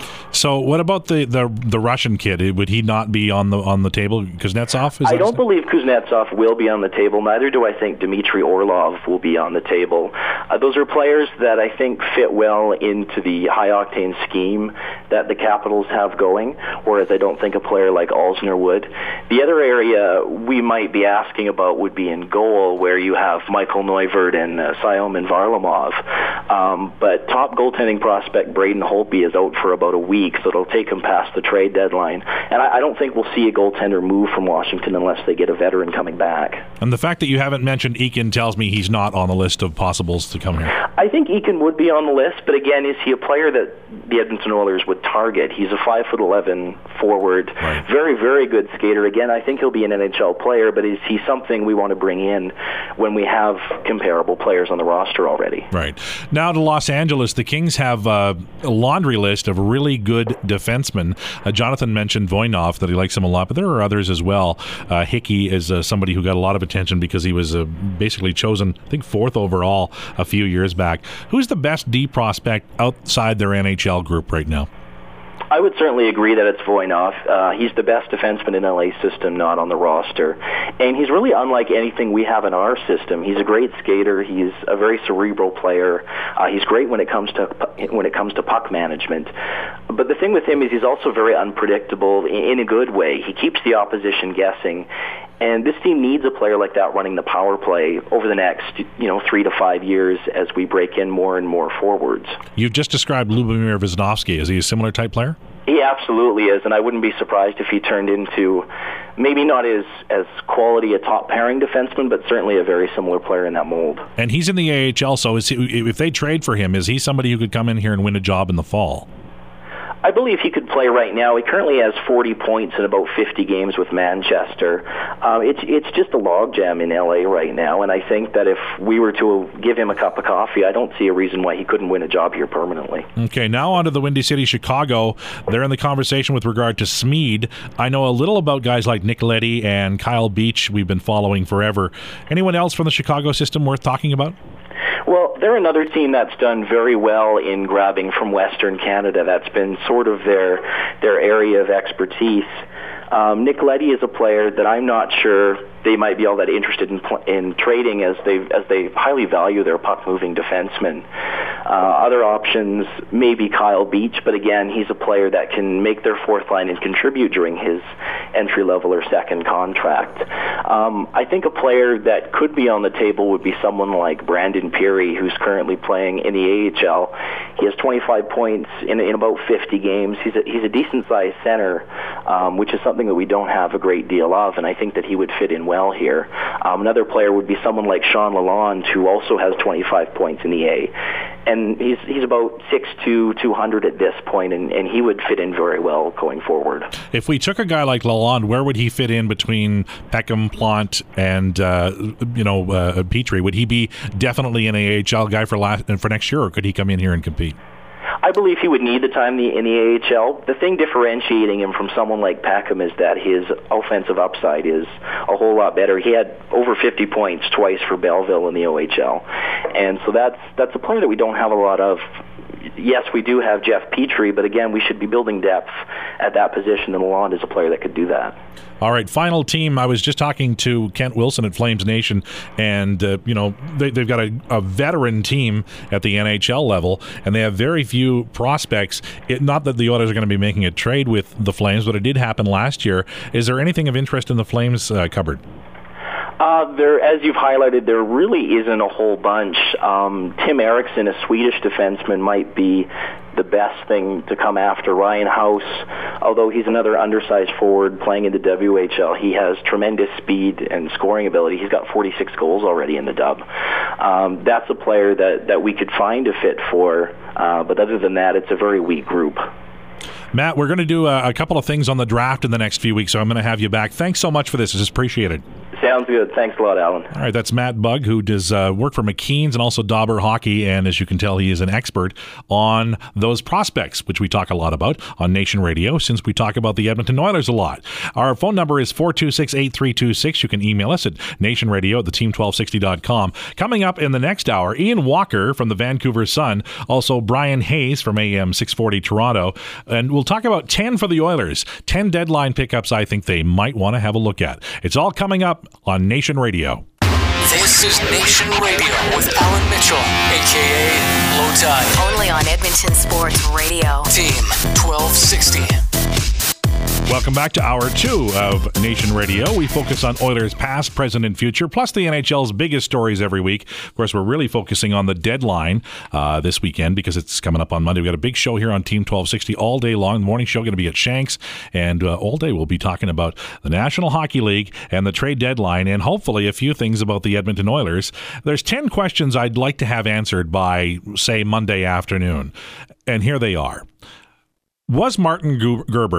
So what about the Russian kid? Would he not be on the table? Kuznetsov? I don't believe Kuznetsov will be on the table. Neither do I think Dmitry Orlov will be on the table. Those are players that I think fit well into the high-octane scheme that the Capitals have going, whereas I don't think a player like Alzner would. The other area we might be asking about would be in goal, where you have Michael Neuvirth and Saimen Varlamov. But top goaltending prospect Braden Holtby is out for about a week, so it'll take him past the trade deadline. And I don't think we'll see a goaltender move from Washington unless they get a veteran coming back. And the fact that you haven't mentioned Eakin tells me he's not on the list of possibles to come here. I think Eakin would be on the list, but again, is he a player that the Edmonton Oilers would target? He's a 5'11" forward. Right. Very, very good skater. Again, I think he'll be an NHL player, but is he something we want to bring in when we have comparable players on the roster already? Right. Now to Los Angeles, the Kings have a laundry list of really good defensemen. Jonathan mentioned Voynov, that he likes him a lot, but there are others as well. Hickey is somebody who got a lot of attention because he was basically chosen, I think, 4th overall a few years back. Who's the best D prospect outside their NHL group right now? I would certainly agree that it's Voynov. He's the best defenseman in LA's system, not on the roster. And he's really unlike anything we have in our system. He's a great skater. He's a very cerebral player. He's great when it comes to puck management. But the thing with him is he's also very unpredictable in a good way. He keeps the opposition guessing. And this team needs a player like that running the power play over the next, 3 to 5 years as we break in more and more forwards. You've just described Lubomir Wisnowski. Is he a similar type player? He absolutely is, and I wouldn't be surprised if he turned into maybe not as quality a top pairing defenseman, but certainly a very similar player in that mold. And he's in the AHL, so if they trade for him, is he somebody who could come in here and win a job in the fall? I believe he could play right now. He currently has 40 points in about 50 games with Manchester. It's just a logjam in LA right now, and I think that if we were to give him a cup of coffee, I don't see a reason why he couldn't win a job here permanently. Okay, now on to the Windy City, Chicago. They're in the conversation with regard to Smead. I know a little about guys like Nick Leddy and Kyle Beach we've been following forever. Anyone else from the Chicago system worth talking about? Well, they're another team that's done very well in grabbing from Western Canada. That's been sort of their area of expertise. Nick Leddy is a player that I'm not sure they might be all that interested in trading as they highly value their puck-moving defensemen. Other options may be Kyle Beach, but again, he's a player that can make their fourth line and contribute during his entry-level or second contract. I think a player that could be on the table would be someone like Brandon Peary, who's currently playing in the AHL. He has 25 points in about 50 games. He's a decent-sized center, which is something that we don't have a great deal of, and I think that he would fit in well here. Another player would be someone like Sean Lalonde, who also has 25 points in the A. And he's about 6'2", 200 at this point, and he would fit in very well going forward. If we took a guy like Lalonde, where would he fit in between Peckham, Plant, and Petrie? Would he be definitely an AHL guy for next year, or could he come in here and compete? I believe he would need the time in the AHL. The thing differentiating him from someone like Peckham is that his offensive upside is a whole lot better. He had over 50 points twice for Belleville in the OHL. And so that's a player that we don't have a lot of. Yes, we do have Jeff Petrie, but again, we should be building depth at that position, and Lalonde is a player that could do that. All right, final team. I was just talking to Kent Wilson at Flames Nation, and they've got a veteran team at the NHL level, and they have very few prospects. Not that the Oilers are going to be making a trade with the Flames, but it did happen last year. Is there anything of interest in the Flames cupboard? As you've highlighted, there really isn't a whole bunch. Tim Eriksson, a Swedish defenseman, might be the best thing to come after. Ryan House, although he's another undersized forward playing in the WHL, he has tremendous speed and scoring ability. He's got 46 goals already in the dub. That's a player that we could find a fit for, but other than that, it's a very weak group. Matt, we're going to do a couple of things on the draft in the next few weeks, so I'm going to have you back. Thanks so much for this. It's appreciated. Sounds good. Thanks a lot, Alan. All right, that's Matt Bugg, who does work for McKean's and also Dauber Hockey, and as you can tell, he is an expert on those prospects, which we talk a lot about on Nation Radio, since we talk about the Edmonton Oilers a lot. Our phone number is 426-8326. You can email us at nationradio@theteam1260.com. Coming up in the next hour, Ian Walker from the Vancouver Sun, also Brian Hayes from AM 640 Toronto, and we'll talk about 10 for the Oilers, 10 deadline pickups I think they might want to have a look at. It's all coming up on Nation Radio. This is Nation Radio with Alan Mitchell, a.k.a. Low Tide. Only on Edmonton Sports Radio. Team 1260. Welcome back to Hour 2 of Nation Radio. We focus on Oilers past, present, and future, plus the NHL's biggest stories every week. Of course, we're really focusing on the deadline this weekend because it's coming up on Monday. We've got a big show here on Team 1260 all day long. The morning show going to be at Shanks, and all day we'll be talking about the National Hockey League and the trade deadline, and hopefully a few things about the Edmonton Oilers. There's 10 questions I'd like to have answered by, say, Monday afternoon, and here they are. Was Martin Gerber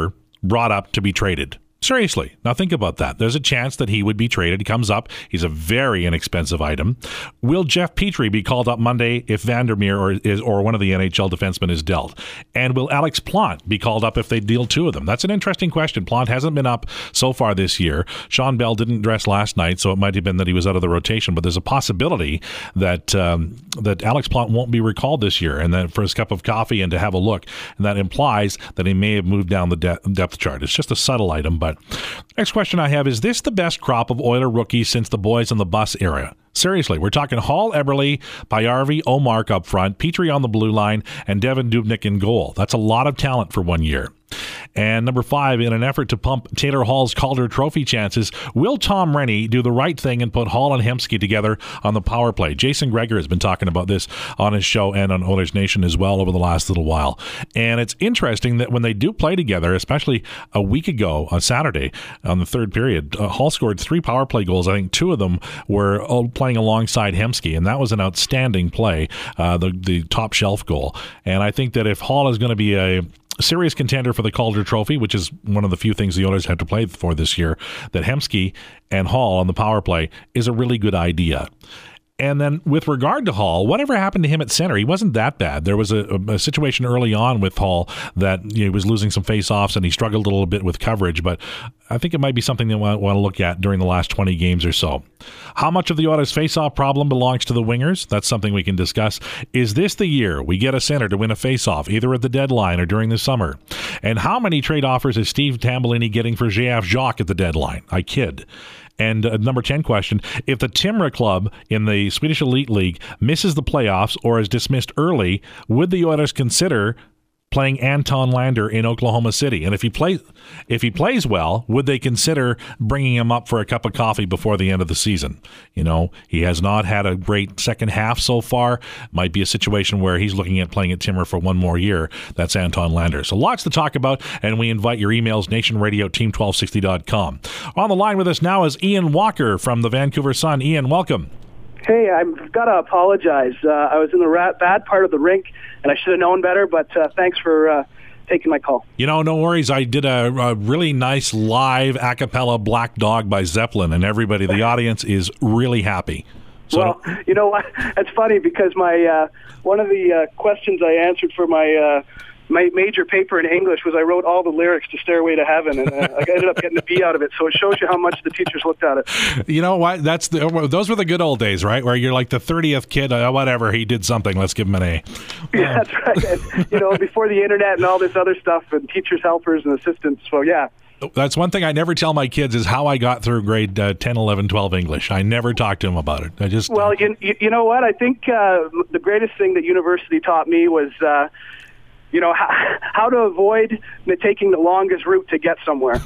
brought up to be traded. Seriously. Now think about that. There's a chance that he would be traded. He comes up. He's a very inexpensive item. Will Jeff Petrie be called up Monday if Vandermeer or one of the NHL defensemen is dealt? And will Alex Plante be called up if they deal two of them? That's an interesting question. Plante hasn't been up so far this year. Sean Bell didn't dress last night, so it might have been that he was out of the rotation, but there's a possibility that that Alex Plante won't be recalled this year, and then for his cup of coffee and to have a look, and that implies that he may have moved down the depth chart. It's just a subtle item, but next question I have is this the best crop of Oiler rookies since the boys on the bus era? Seriously, we're talking Hall, Eberle, Pajärvi, Omark up front, Petrie on the blue line, and Devin Dubnyk in goal. That's a lot of talent for 1 year. And number 5, in an effort to pump Taylor Hall's Calder Trophy chances, will Tom Renney do the right thing and put Hall and Hemsky together on the power play? Jason Gregor has been talking about this on his show and on Oilers Nation as well over the last little while. And it's interesting that when they do play together, especially a week ago on Saturday on the third period, Hall scored 3 power play goals. I think 2 of them were playing alongside Hemsky, and that was an outstanding play, the top shelf goal. And I think that if Hall is going to be a serious contender for the Calder Trophy, which is one of the few things the Oilers have to play for this year, that Hemsky and Hall on the power play is a really good idea. And then with regard to Hall, whatever happened to him at center? He wasn't that bad. There was a situation early on with Hall that he was losing some face-offs and he struggled a little bit with coverage, but I think it might be something they want to look at during the last 20 games or so. How much of the Oilers' face-off problem belongs to the wingers? That's something we can discuss. Is this the year we get a center to win a face-off, either at the deadline or during the summer? And how many trade offers is Steve Tambellini getting for J.F. Jacques at the deadline? I kid. And number 10 question, if the Timrå club in the Swedish Elite League misses the playoffs or is dismissed early, would the Oilers consider playing Anton Lander in Oklahoma City? And if he plays well, would they consider bringing him up for a cup of coffee before the end of the season? You know, he has not had a great second half so far. Might be a situation where he's looking at playing at Timrå for one more year. That's Anton Lander. So lots to talk about, and we invite your emails, nationradio@team1260.com. On the line with us now is Ian Walker from the Vancouver Sun. Ian, welcome. Hey, I've got to apologize. I was in the bad part of the rink, and I should have known better, but thanks for taking my call. You know, no worries. I did a really nice live a cappella Black Dog by Zeppelin, and everybody, the audience, is really happy. So, well, you know what? It's funny because my one of the questions I answered for my major paper in English was I wrote all the lyrics to Stairway to Heaven, and I ended up getting a B out of it. So it shows you how much the teachers looked at it. You know what? Those were the good old days, right? Where you're like the 30th kid, whatever, he did something, let's give him an A. Yeah, that's right. And, you know, before the internet and all this other stuff, and teachers, helpers, and assistants. So, yeah. That's one thing I never tell my kids is how I got through grade 10, 11, 12 English. I never talk to them about it. Well, you know what? I think the greatest thing that university taught me was you know, how to avoid taking the longest route to get somewhere.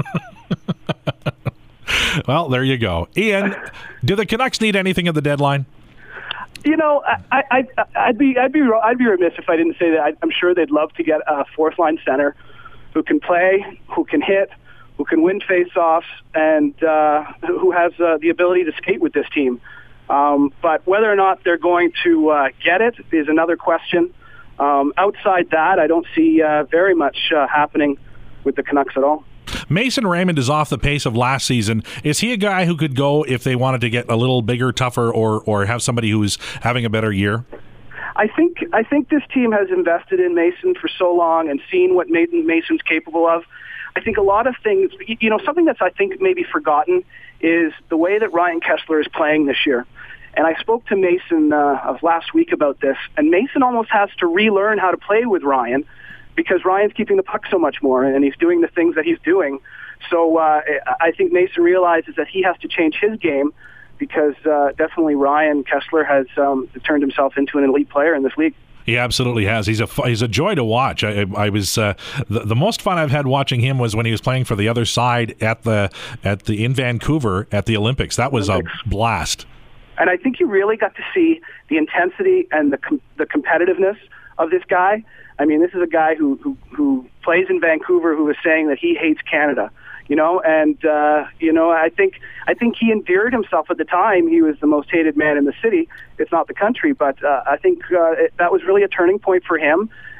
Well, there you go. Ian, do the Canucks need anything at the deadline? You know, I'd be remiss if I didn't say that. I'm sure they'd love to get a fourth-line center who can play, who can hit, who can win face-offs, and who has the ability to skate with this team. But whether or not they're going to get it is another question. Outside that, I don't see very much happening with the Canucks at all. Mason Raymond is off the pace of last season. Is he a guy who could go if they wanted to get a little bigger, tougher, or have somebody who's having a better year? I think this team has invested in Mason for so long and seen what Mason's capable of. I think a lot of things, you know, something that's I think maybe forgotten is the way that Ryan Kesler is playing this year. And I spoke to Mason of last week about this, and Mason almost has to relearn how to play with Ryan because Ryan's keeping the puck so much more, and he's doing the things that he's doing. So I think Mason realizes that he has to change his game because definitely Ryan Kesler has turned himself into an elite player in this league. He absolutely has. He's a joy to watch. I was the most fun I've had watching him was when he was playing for the other side in Vancouver at the Olympics. That was a blast. And I think you really got to see the intensity and the competitiveness of this guy. I mean, this is a guy who plays in Vancouver who was saying that he hates Canada, you know, and you know, I think he endeared himself at the time. He was the most hated man in the city, if not the country. But I think that was really a turning point for him.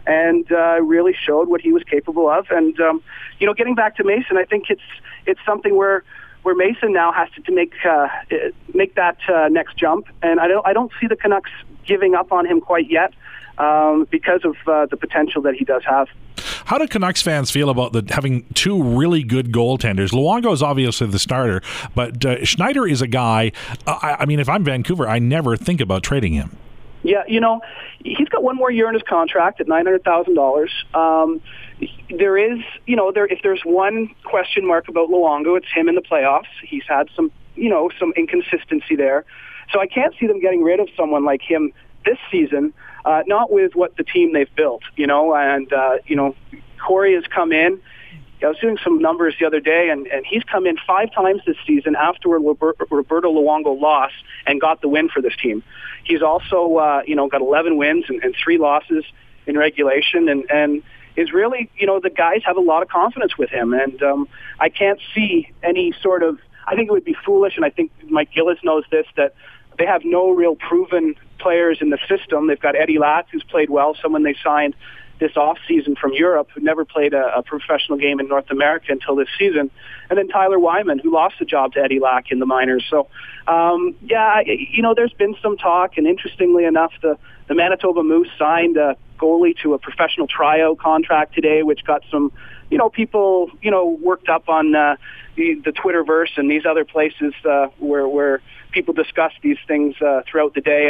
and really showed what he was capable of. And getting back to Mason, I think it's something where Mason now has to make that next jump, and I don't see the Canucks giving up on him quite yet because of the potential that he does have. How do Canucks fans feel about having two really good goaltenders? Luongo is obviously the starter, but Schneider is a guy, I mean, if I'm Vancouver, I never think about trading him. Yeah, he's got one more year in his contract at $900,000. There is, if there's one question mark about Luongo, it's him in the playoffs. He's had some inconsistency there. So I can't see them getting rid of someone like him this season, not with what the team they've built, and Corey has come in. I was doing some numbers the other day, and he's come in 5 times this season after Roberto Luongo lost and got the win for this team. He's also, got 11 wins and 3 losses in regulation, and is really, the guys have a lot of confidence with him. And I can't see any sort of, I think it would be foolish, and I think Mike Gillis knows this, that they have no real proven players in the system. They've got Eddie Lack, who's played well, someone they signed this offseason from Europe, who never played a professional game in North America until this season, and then Tyler Wyman, who lost the job to Eddie Lack in the minors. So, there's been some talk, and interestingly enough, the Manitoba Moose signed a goalie to a professional tryout contract today, which got some, people, worked up on the Twitterverse and these other places where people discuss these things throughout the day,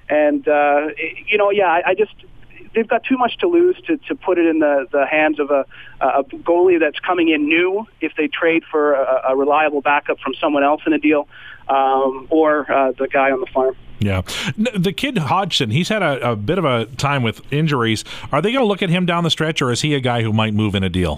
I just. They've got too much to lose to put it in the hands of a goalie that's coming in new if they trade for a reliable backup from someone else in a deal, or the guy on the farm. Yeah. The kid Hodgson, he's had a bit of a time with injuries. Are they going to look at him down the stretch, or is he a guy who might move in a deal?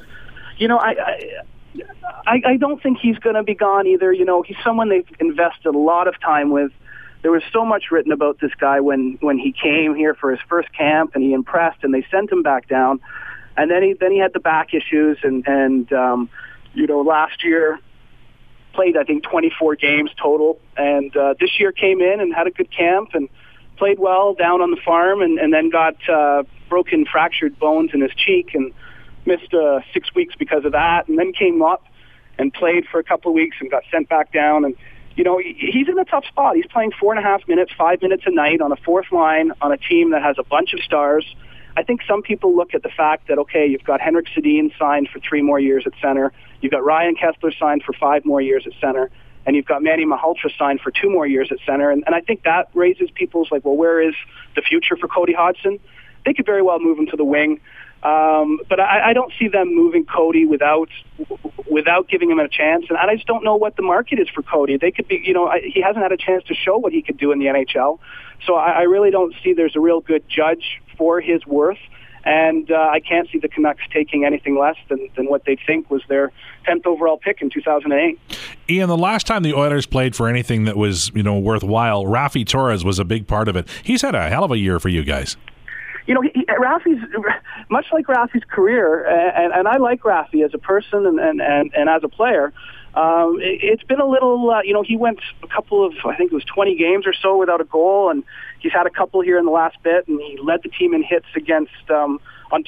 I don't think he's going to be gone either. He's someone they've invested a lot of time with. There was so much written about this guy when he came here for his first camp, and he impressed, and they sent him back down. And then he had the back issues, and last year played, I think, 24 games total. And this year came in and had a good camp and played well down on the farm, and then got broken, fractured bones in his cheek and missed 6 weeks because of that, and then came up and played for a couple of weeks and got sent back down. And he's in a tough spot. He's playing 4.5 minutes, 5 minutes a night on a fourth line on a team that has a bunch of stars. I think some people look at the fact that, okay, you've got Henrik Sedin signed for 3 more years at center. You've got Ryan Kessler signed for 5 more years at center. And you've got Manny Malhotra signed for 2 more years at center. And I think that raises people's, where is the future for Cody Hodgson? They could very well move him to the wing. But I don't see them moving Cody without giving him a chance. And I just don't know what the market is for Cody. They could be, he hasn't had a chance to show what he could do in the NHL. So I really don't see there's a real good judge for his worth. And I can't see the Canucks taking anything less than what they think was their 10th overall pick in 2008. Ian, the last time the Oilers played for anything that was, worthwhile, Raffi Torres was a big part of it. He's had a hell of a year for you guys. Raffi's much like Raffi's career, and I like Raffi as a person and as a player. It's been a little, he went a couple of, I think it was 20 games or so without a goal, and he's had a couple here in the last bit, and he led the team in hits against on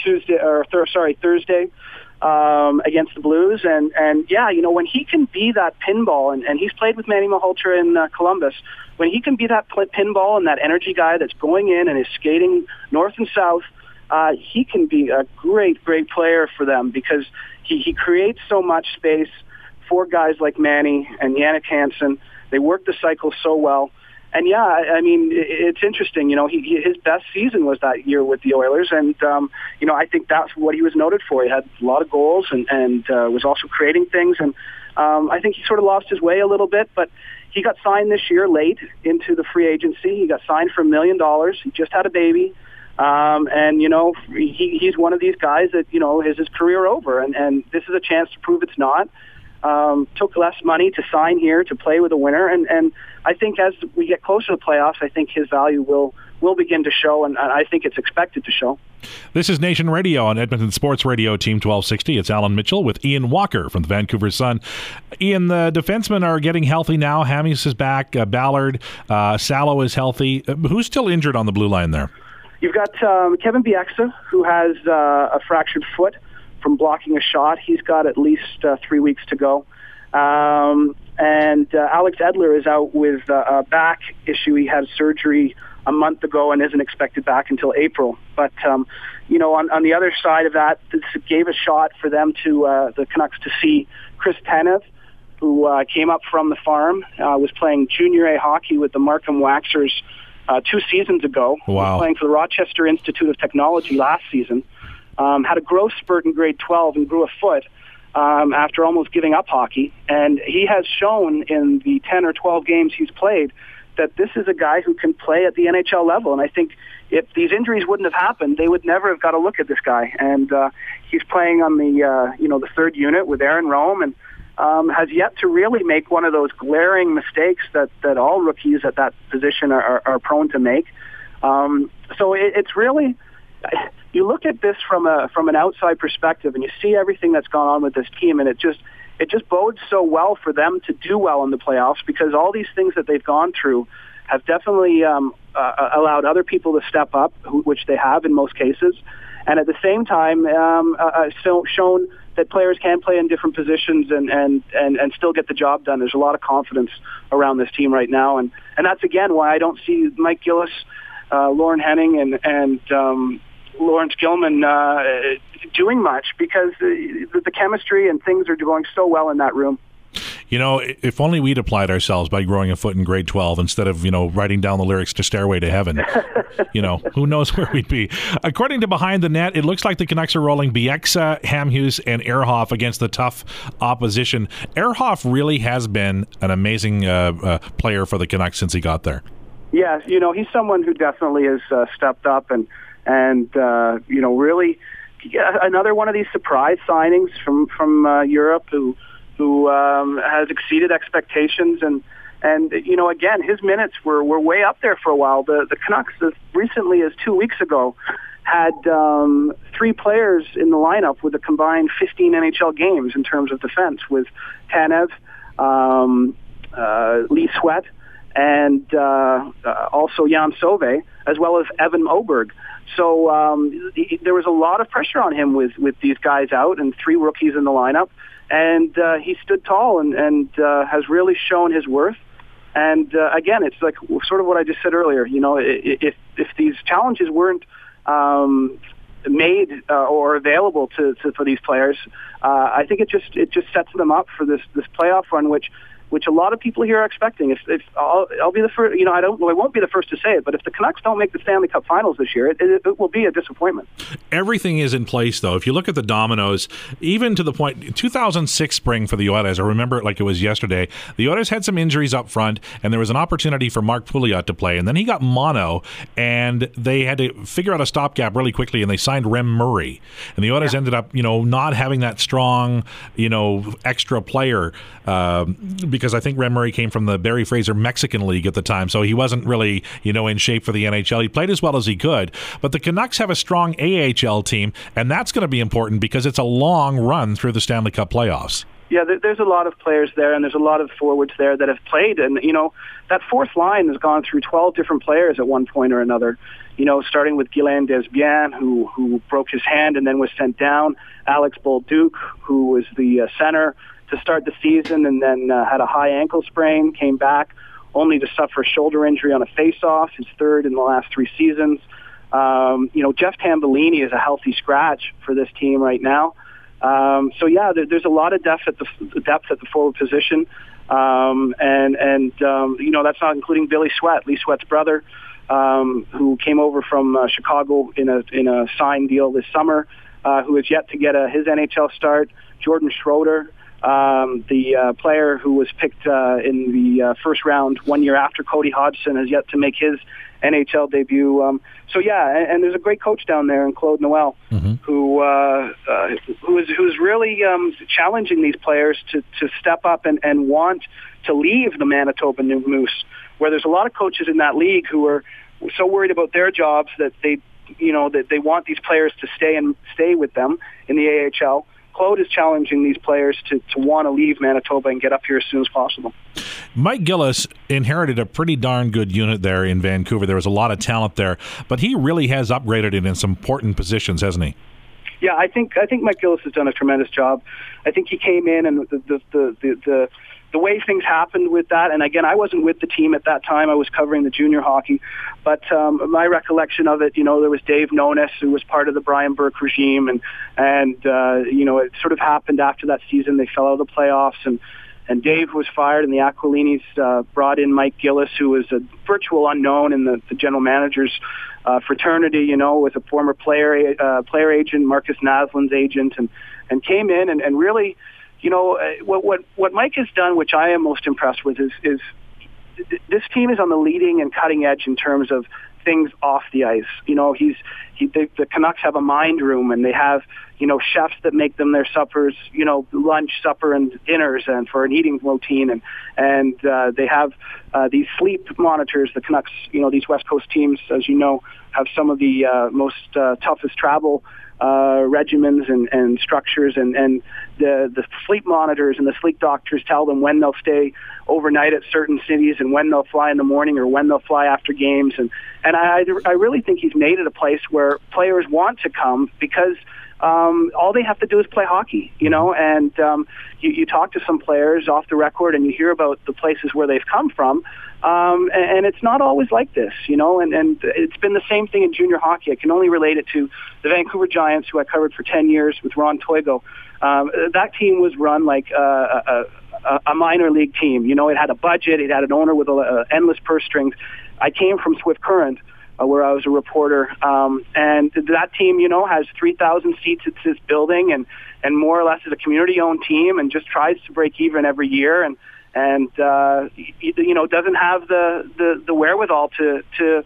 Thursday against the Blues, and when he can be that pinball, and he's played with Manny Malhotra in Columbus. When he can be that pinball and that energy guy that's going in and is skating north and south, he can be a great, great player for them because he creates so much space for guys like Manny and Jannik Hansen. They work the cycle so well. And it's interesting. His best season was that year with the Oilers, and I think that's what he was noted for. He had a lot of goals and was also creating things. And I think he sort of lost his way a little bit, but he got signed this year late into the free agency. He got signed for $1 million. He just had a baby, he's one of these guys that is his career over, and this is a chance to prove it's not. Took less money to sign here to play with a winner, and I think as we get closer to the playoffs, I think his value will begin to show, and I think it's expected to show. This is Nation Radio on Edmonton Sports Radio, Team 1260. It's Alan Mitchell with Ian Walker from the Vancouver Sun. Ian, the defensemen are getting healthy now. Hammies is back. Ballard, Salo is healthy. Who's still injured on the blue line there? You've got Kevin Bieksa, who has a fractured foot from blocking a shot. He's got at least 3 weeks to go. And Alex Edler is out with a back issue. He had surgery a month ago and isn't expected back until April. But, you know, on the other side of that, this gave a shot for them to, the Canucks, to see Chris Tanev, who came up from the farm, was playing junior A hockey with the Markham Waxers 2 seasons ago. Wow. He was playing for the Rochester Institute of Technology last season. Had a growth spurt in grade 12 and grew a foot after almost giving up hockey. And he has shown in the 10 or 12 games he's played that this is a guy who can play at the NHL level. And I think if these injuries wouldn't have happened, they would never have got a look at this guy. And he's playing on the, you know, the third unit with Aaron Rome, and has yet to really make one of those glaring mistakes that all rookies at that position are prone to make. So it's really, you look at this from an outside perspective, and you see everything that's gone on with this team, and it just bodes so well for them to do well in the playoffs, because all these things that they've gone through have definitely allowed other people to step up, which they have in most cases, and at the same time shown that players can play in different positions and still get the job done. There's a lot of confidence around this team right now, and that's again why I don't see Mike Gillis, Lauren Henning, and Lawrence Gilman doing much, because the chemistry and things are going so well in that room. You know, if only we'd applied ourselves by growing a foot in grade 12 instead of, you know, writing down the lyrics to Stairway to Heaven. You know, who knows where we'd be. According to Behind the Net, it looks like the Canucks are rolling Bieksa, Hamhuis, and Ehrhoff against the tough opposition. Ehrhoff really has been an amazing player for the Canucks since he got there. Yeah, you know, he's someone who definitely has stepped up and you know, really another one of these surprise signings from Europe who has exceeded expectations, and you know, again, his minutes were way up there for a while. The Canucks, as recently as 2 weeks ago, had 3 players in the lineup with a combined 15 NHL games in terms of defense, with Tanev, Lee Sweat, and also Jan Sauvé, as well as Evan Moberg. So there was a lot of pressure on him with these guys out and 3 rookies in the lineup. And he stood tall and has really shown his worth. And again, it's like sort of what I just said earlier. You know, if these challenges weren't made or available for these players, I think it just sets them up for this playoff run, which a lot of people here are expecting. If I'll be the first, you know, I won't be the first to say it, but if the Canucks don't make the Stanley Cup Finals this year, it will be a disappointment. Everything is in place, though. If you look at the dominoes, even to the point, 2006 spring for the Oilers, I remember it like it was yesterday. The Oilers had some injuries up front, and there was an opportunity for Mark Pouliot to play, and then he got mono, and they had to figure out a stopgap really quickly, and they signed Rem Murray, and the Oilers ended up, you know, not having that strong, you know, extra player. Because I think Rem Murray came from the Barry Fraser Mexican League at the time, so he wasn't really, you know, in shape for the NHL. He played as well as he could, but the Canucks have a strong AHL team, and that's going to be important because it's a long run through the Stanley Cup playoffs. Yeah, there's a lot of players there, and there's a lot of forwards there that have played, and, you know, that fourth line has gone through 12 different players at one point or another. You know, starting with Guylaine Desbiens, who broke his hand and then was sent down, Alex Bolduc, who was the center to start the season and then had a high ankle sprain, came back only to suffer a shoulder injury on a face-off, his third in the last 3 seasons. You know, Jeff Tambellini is a healthy scratch for this team right now. So yeah, there's a lot of depth at the forward position, and you know, that's not including Billy Sweat, Lee Sweat's brother, who came over from Chicago in a sign deal this summer, who is yet to get his NHL start. Jordan Schroeder, the player who was picked in the first round 1 year after Cody Hodgson, has yet to make his NHL debut. So yeah, and there's a great coach down there in Claude Noel, who's really challenging these players to step up and want to leave the Manitoba Moose, where there's a lot of coaches in that league who are so worried about their jobs that they want these players to stay with them in the AHL. Claude is challenging these players to want to leave Manitoba and get up here as soon as possible. Mike Gillis inherited a pretty darn good unit there in Vancouver. There was a lot of talent there, but he really has upgraded it in some important positions, hasn't he? Yeah, I think Mike Gillis has done a tremendous job. I think he came in and the way things happened with that, and again, I wasn't with the team at that time. I was covering the junior hockey, but my recollection of it, there was Dave Nonis, who was part of the Brian Burke regime, and it sort of happened after that season. They fell out of the playoffs, and Dave was fired, and the Aquilinis brought in Mike Gillis, who was a virtual unknown in the general manager's fraternity, was a former player agent, Marcus Naslin's agent, and came in and really, what Mike has done, which I am most impressed with, is this team is on the leading and cutting edge in terms of things off the ice. The Canucks have a mind room, and they have, chefs that make them their suppers, lunch, supper, and dinners, and for an eating routine, and they have these sleep monitors. The Canucks, these West Coast teams, as you know, have some of the most toughest travel regimens and structures, and the sleep monitors and the sleep doctors tell them when they'll stay overnight at certain cities and when they'll fly in the morning or when they'll fly after games, and I really think he's made it a place where players want to come because all they have to do is play hockey, and you talk to some players off the record and you hear about the places where they've come from, and it's not always like this, and it's been the same thing in junior hockey. I can only relate it to the Vancouver Giants, who I covered for 10 years with Ron Toigo. That team was run like a minor league team. It had a budget, it had an owner with endless purse strings. I came from Swift Current, where I was a reporter, and that team, has 3,000 seats at this building, and more or less is a community-owned team, and just tries to break even every year, and doesn't have the wherewithal to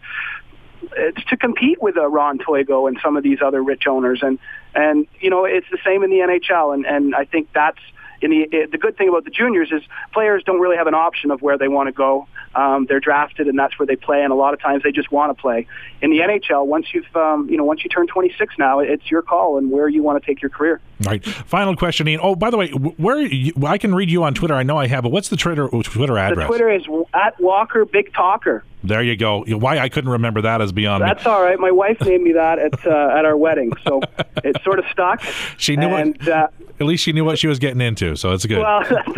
compete with Ron Toigo and some of these other rich owners, and it's the same in the NHL, and I think that's. The good thing about the juniors is players don't really have an option of where they want to go. They're drafted, and that's where they play. And a lot of times they just want to play. In the NHL, once you turn 26 now, it's your call and where you want to take your career. All right. Final question, Ian. Oh, by the way, I can read you on Twitter. I know I have, but what's the Twitter address? The Twitter is @WalkerBigTalker. There you go. Why I couldn't remember that is beyond me. That's all right. My wife named me that at our wedding, so it sort of stuck. She knew at least she knew what she was getting into, so it's good. Well,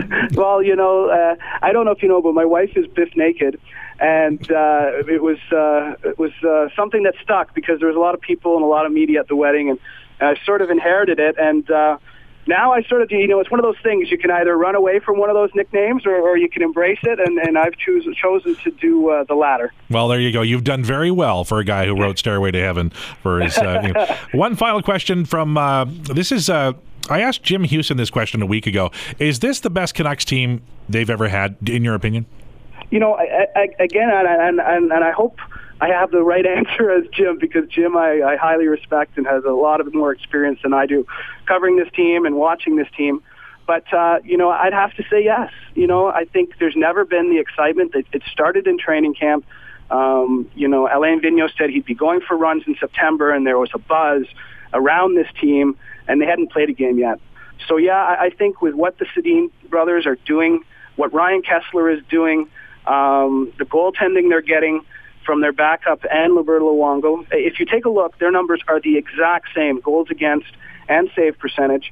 I don't know if you know, but my wife is Biff Naked, and it was something that stuck because there was a lot of people and a lot of media at the wedding, and I sort of inherited it, and now I sort of, it's one of those things. You can either run away from one of those nicknames or you can embrace it, and I've chosen to do the latter. Well, there you go. You've done very well for a guy who wrote Stairway to Heaven for his... One final question from... this is... I asked Jim Houston this question a week ago. Is this the best Canucks team they've ever had, in your opinion? Again, and I hope I have the right answer as Jim, because Jim I highly respect and has a lot of more experience than I do covering this team and watching this team. But, I'd have to say yes. I think there's never been the excitement. It started in training camp. Alain Vigneault said he'd be going for runs in September, and there was a buzz around this team, and they hadn't played a game yet. So, I think with what the Sedin brothers are doing, what Ryan Kessler is doing, the goaltending they're getting from their backup and Roberto Luongo, if you take a look, their numbers are the exact same, goals against and save percentage.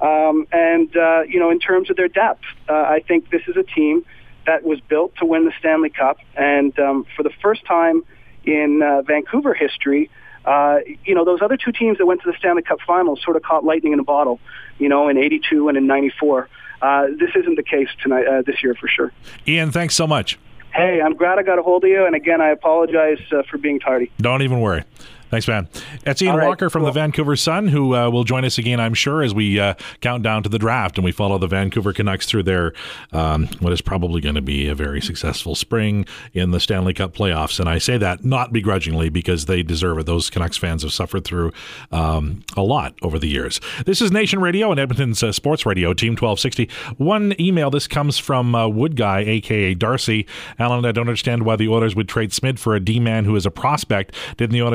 In terms of their depth, I think this is a team that was built to win the Stanley Cup. And for the first time in Vancouver history, those other two teams that went to the Stanley Cup Finals sort of caught lightning in a bottle, in 82 and in 94. This isn't the case tonight, this year for sure. Ian, thanks so much. Hey, I'm glad I got a hold of you. And again, I apologize for being tardy. Don't even worry. Thanks, man. That's Ian Walker from the Vancouver Sun, who will join us again, I'm sure, as we count down to the draft and we follow the Vancouver Canucks through their what is probably going to be a very successful spring in the Stanley Cup playoffs. And I say that not begrudgingly, because they deserve it. Those Canucks fans have suffered through a lot over the years. This is Nation Radio and Edmonton's Sports Radio, Team 1260. One email, this comes from Wood Guy, a.k.a. Darcy. Alan, I don't understand why the Oilers would trade Smith for a D-man who is a prospect. Didn't the Oilers just spend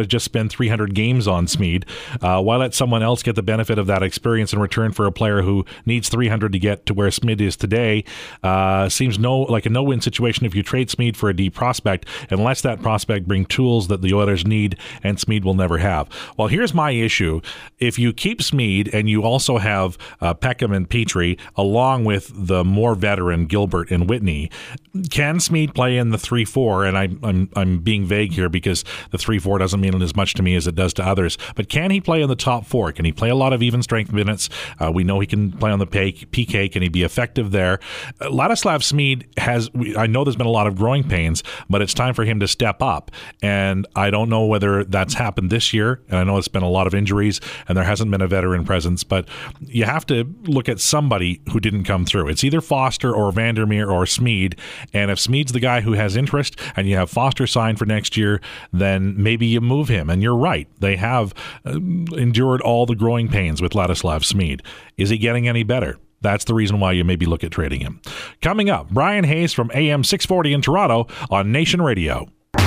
spend 300 games on Smeed. Why let someone else get the benefit of that experience in return for a player who needs 300 to get to where Smeed is today? Seems like a no-win situation if you trade Smeed for a D prospect, unless that prospect bring tools that the Oilers need and Smeed will never have. Well, here's my issue. If you keep Smeed and you also have Peckham and Petrie, along with the more veteran Gilbert and Whitney, can Smeed play in the 3-4? And I'm being vague here because the 3-4 doesn't mean as much to me as it does to others. But can he play in the top four? Can he play a lot of even strength minutes? We know he can play on the PK. Can he be effective there? Ladislav Smeed I know there's been a lot of growing pains, but it's time for him to step up. And I don't know whether that's happened this year. And I know it's been a lot of injuries and there hasn't been a veteran presence, but you have to look at somebody who didn't come through. It's either Foster or Vandermeer or Smeed. And if Smeed's the guy who has interest and you have Foster signed for next year, then maybe you move him. And you're right. They have endured all the growing pains with Ladislav Smeed. Is he getting any better? That's the reason why you maybe look at trading him. Coming up, Brian Hayes from AM 640 in Toronto on Nation Radio.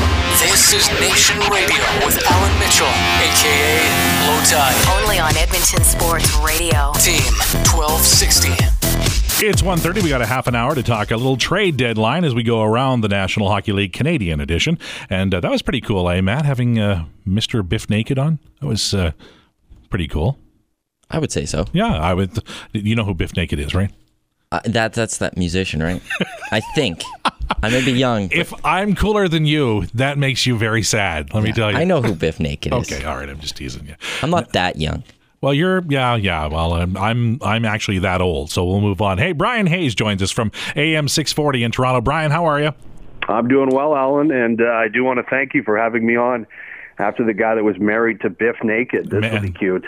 This is Nation Radio with Alan Mitchell, a.k.a. Low Tide. Only on Edmonton Sports Radio. Team 1260. It's 1:30. We got a half an hour to talk a little trade deadline as we go around the National Hockey League Canadian edition. And that was pretty cool, Matt, having Mr. Biff Naked on? That was pretty cool. I would say so. Yeah, I would. You know who Biff Naked is, right? That's that musician, right? I think. I may be young. If I'm cooler than you, that makes you very sad. Let me tell you. I know who Biff Naked is. Okay, all right. I'm just teasing you. I'm not that young. Well, yeah. Well, I'm actually that old, so we'll move on. Hey, Brian Hayes joins us from AM 640 in Toronto. Brian, how are you? I'm doing well, Alan, and I do want to thank you for having me on after the guy that was married to Biff Naked. This would be cute.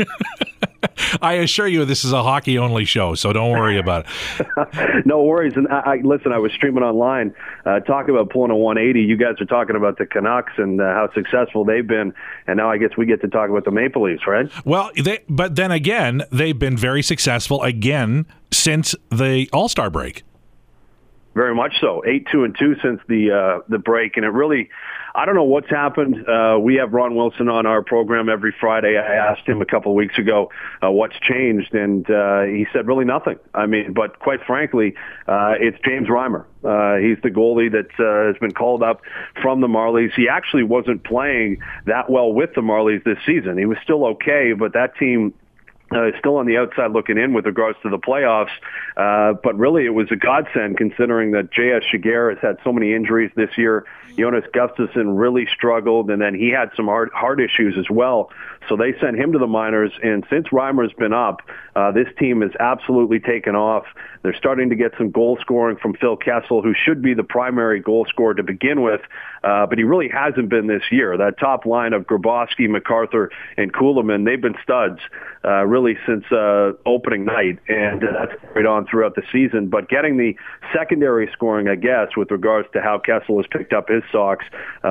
I assure you this is a hockey-only show, so don't worry about it. No worries. And listen, I was streaming online, talking about pulling a 180. You guys are talking about the Canucks and how successful they've been, and now I guess we get to talk about the Maple Leafs, right? Well, but then again, they've been very successful again since the All-Star break. Very much so. 8-2-2 since the break, and it really, I don't know what's happened. We have Ron Wilson on our program every Friday. I asked him a couple of weeks ago what's changed, and he said really nothing. I mean, but quite frankly, it's James Reimer. He's the goalie that has been called up from the Marlies. He actually wasn't playing that well with the Marlies this season. He was still okay, but that team still on the outside looking in with regards to the playoffs. But really it was a godsend considering that J.S. Shiger has had so many injuries this year. Jonas Gustafsson really struggled, and then he had some heart issues as well. So they sent him to the minors, and since Reimer's been up, this team has absolutely taken off. They're starting to get some goal scoring from Phil Kessel, who should be the primary goal scorer to begin with, but he really hasn't been this year. That top line of Grabowski, MacArthur, and Kuhlman, they've been studs really since opening night, and that's carried on throughout the season. But getting the secondary scoring, I guess, with regards to how Kessel has picked up his socks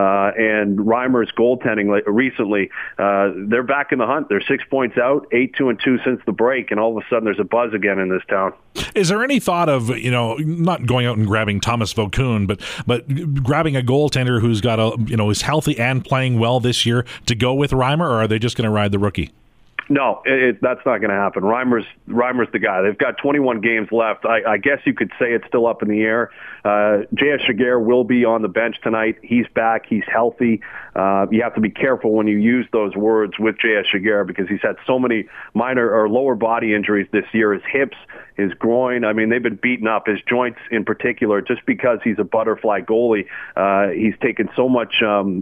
and Reimer's goaltending recently, they're back in the hunt. They're 6 points out, 8-2-2 since the break, and all of a sudden there's a buzz again in this town. Is there any thought of, not going out and grabbing Thomas Vokoun, but grabbing a goaltender who's got is healthy and playing well this year to go with Reimer, or are they just going to ride the rookie? No, that's not going to happen. Reimer's the guy. They've got 21 games left. I guess you could say it's still up in the air. J.S. Shiger will be on the bench tonight. He's back. He's healthy. You have to be careful when you use those words with J.S. Shiger because he's had so many minor or lower body injuries this year. His hips, his groin, I mean, they've been beaten up. His joints in particular, just because he's a butterfly goalie. He's taken so much...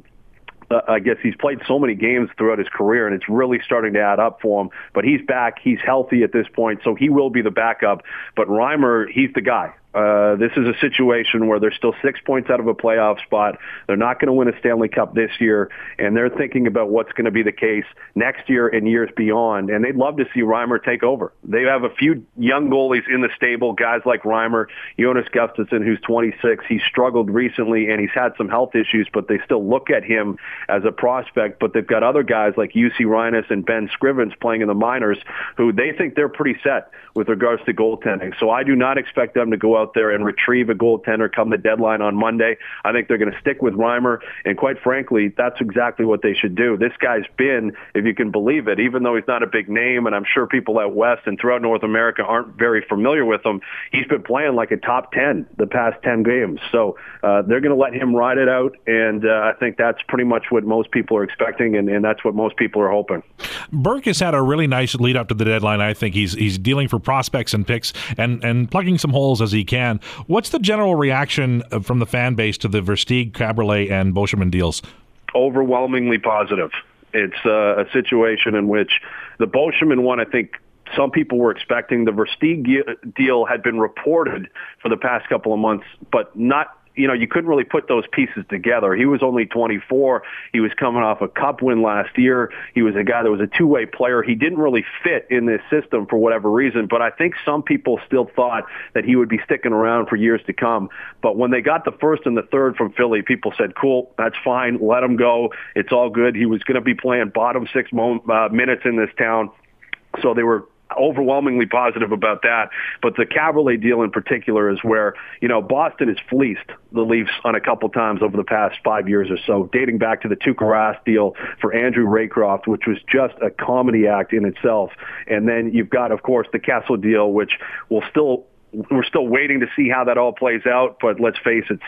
I guess he's played so many games throughout his career, and it's really starting to add up for him. But he's back. He's healthy at this point, so he will be the backup. But Reimer, he's the guy. This is a situation where they're still 6 points out of a playoff spot. They're not going to win a Stanley Cup this year, and they're thinking about what's going to be the case next year and years beyond. And they'd love to see Reimer take over. They have a few young goalies in the stable, guys like Reimer, Jonas Gustafsson, who's 26. He's struggled recently, and he's had some health issues, but they still look at him as a prospect. But they've got other guys like UC Rhinus and Ben Scrivens playing in the minors who they think they're pretty set with regards to goaltending. So I do not expect them to go out out there and retrieve a goaltender come the deadline on Monday. I think they're going to stick with Reimer, and quite frankly, that's exactly what they should do. This guy's been, if you can believe it, even though he's not a big name, and I'm sure people out west and throughout North America aren't very familiar with him, he's been playing like a top 10 the past 10 games. So they're going to let him ride it out, and I think that's pretty much what most people are expecting, and that's what most people are hoping. Burke has had a really nice lead up to the deadline. I think he's dealing for prospects and picks and plugging some holes as he can. What's the general reaction from the fan base to the Versteeg, Cabriolet, and Beauchemin deals? Overwhelmingly positive. It's a situation in which the Beauchemin one, I think, some people were expecting. The Versteeg deal had been reported for the past couple of months, but not, you couldn't really put those pieces together. He was only 24. He was coming off a cup win last year. He was a guy that was a two-way player. He didn't really fit in this system for whatever reason, but I think some people still thought that he would be sticking around for years to come. But when they got the first and the third from Philly, people said, cool, that's fine, let him go. It's all good. He was going to be playing bottom six minutes in this town. So they were overwhelmingly positive about that. But the Cabriolet deal in particular is where, Boston has fleeced the Leafs on a couple times over the past 5 years or so, dating back to the Tuukka Rask deal for Andrew Raycroft, which was just a comedy act in itself. And then you've got, of course, the Kessel deal, which we're still waiting to see how that all plays out. But let's face it,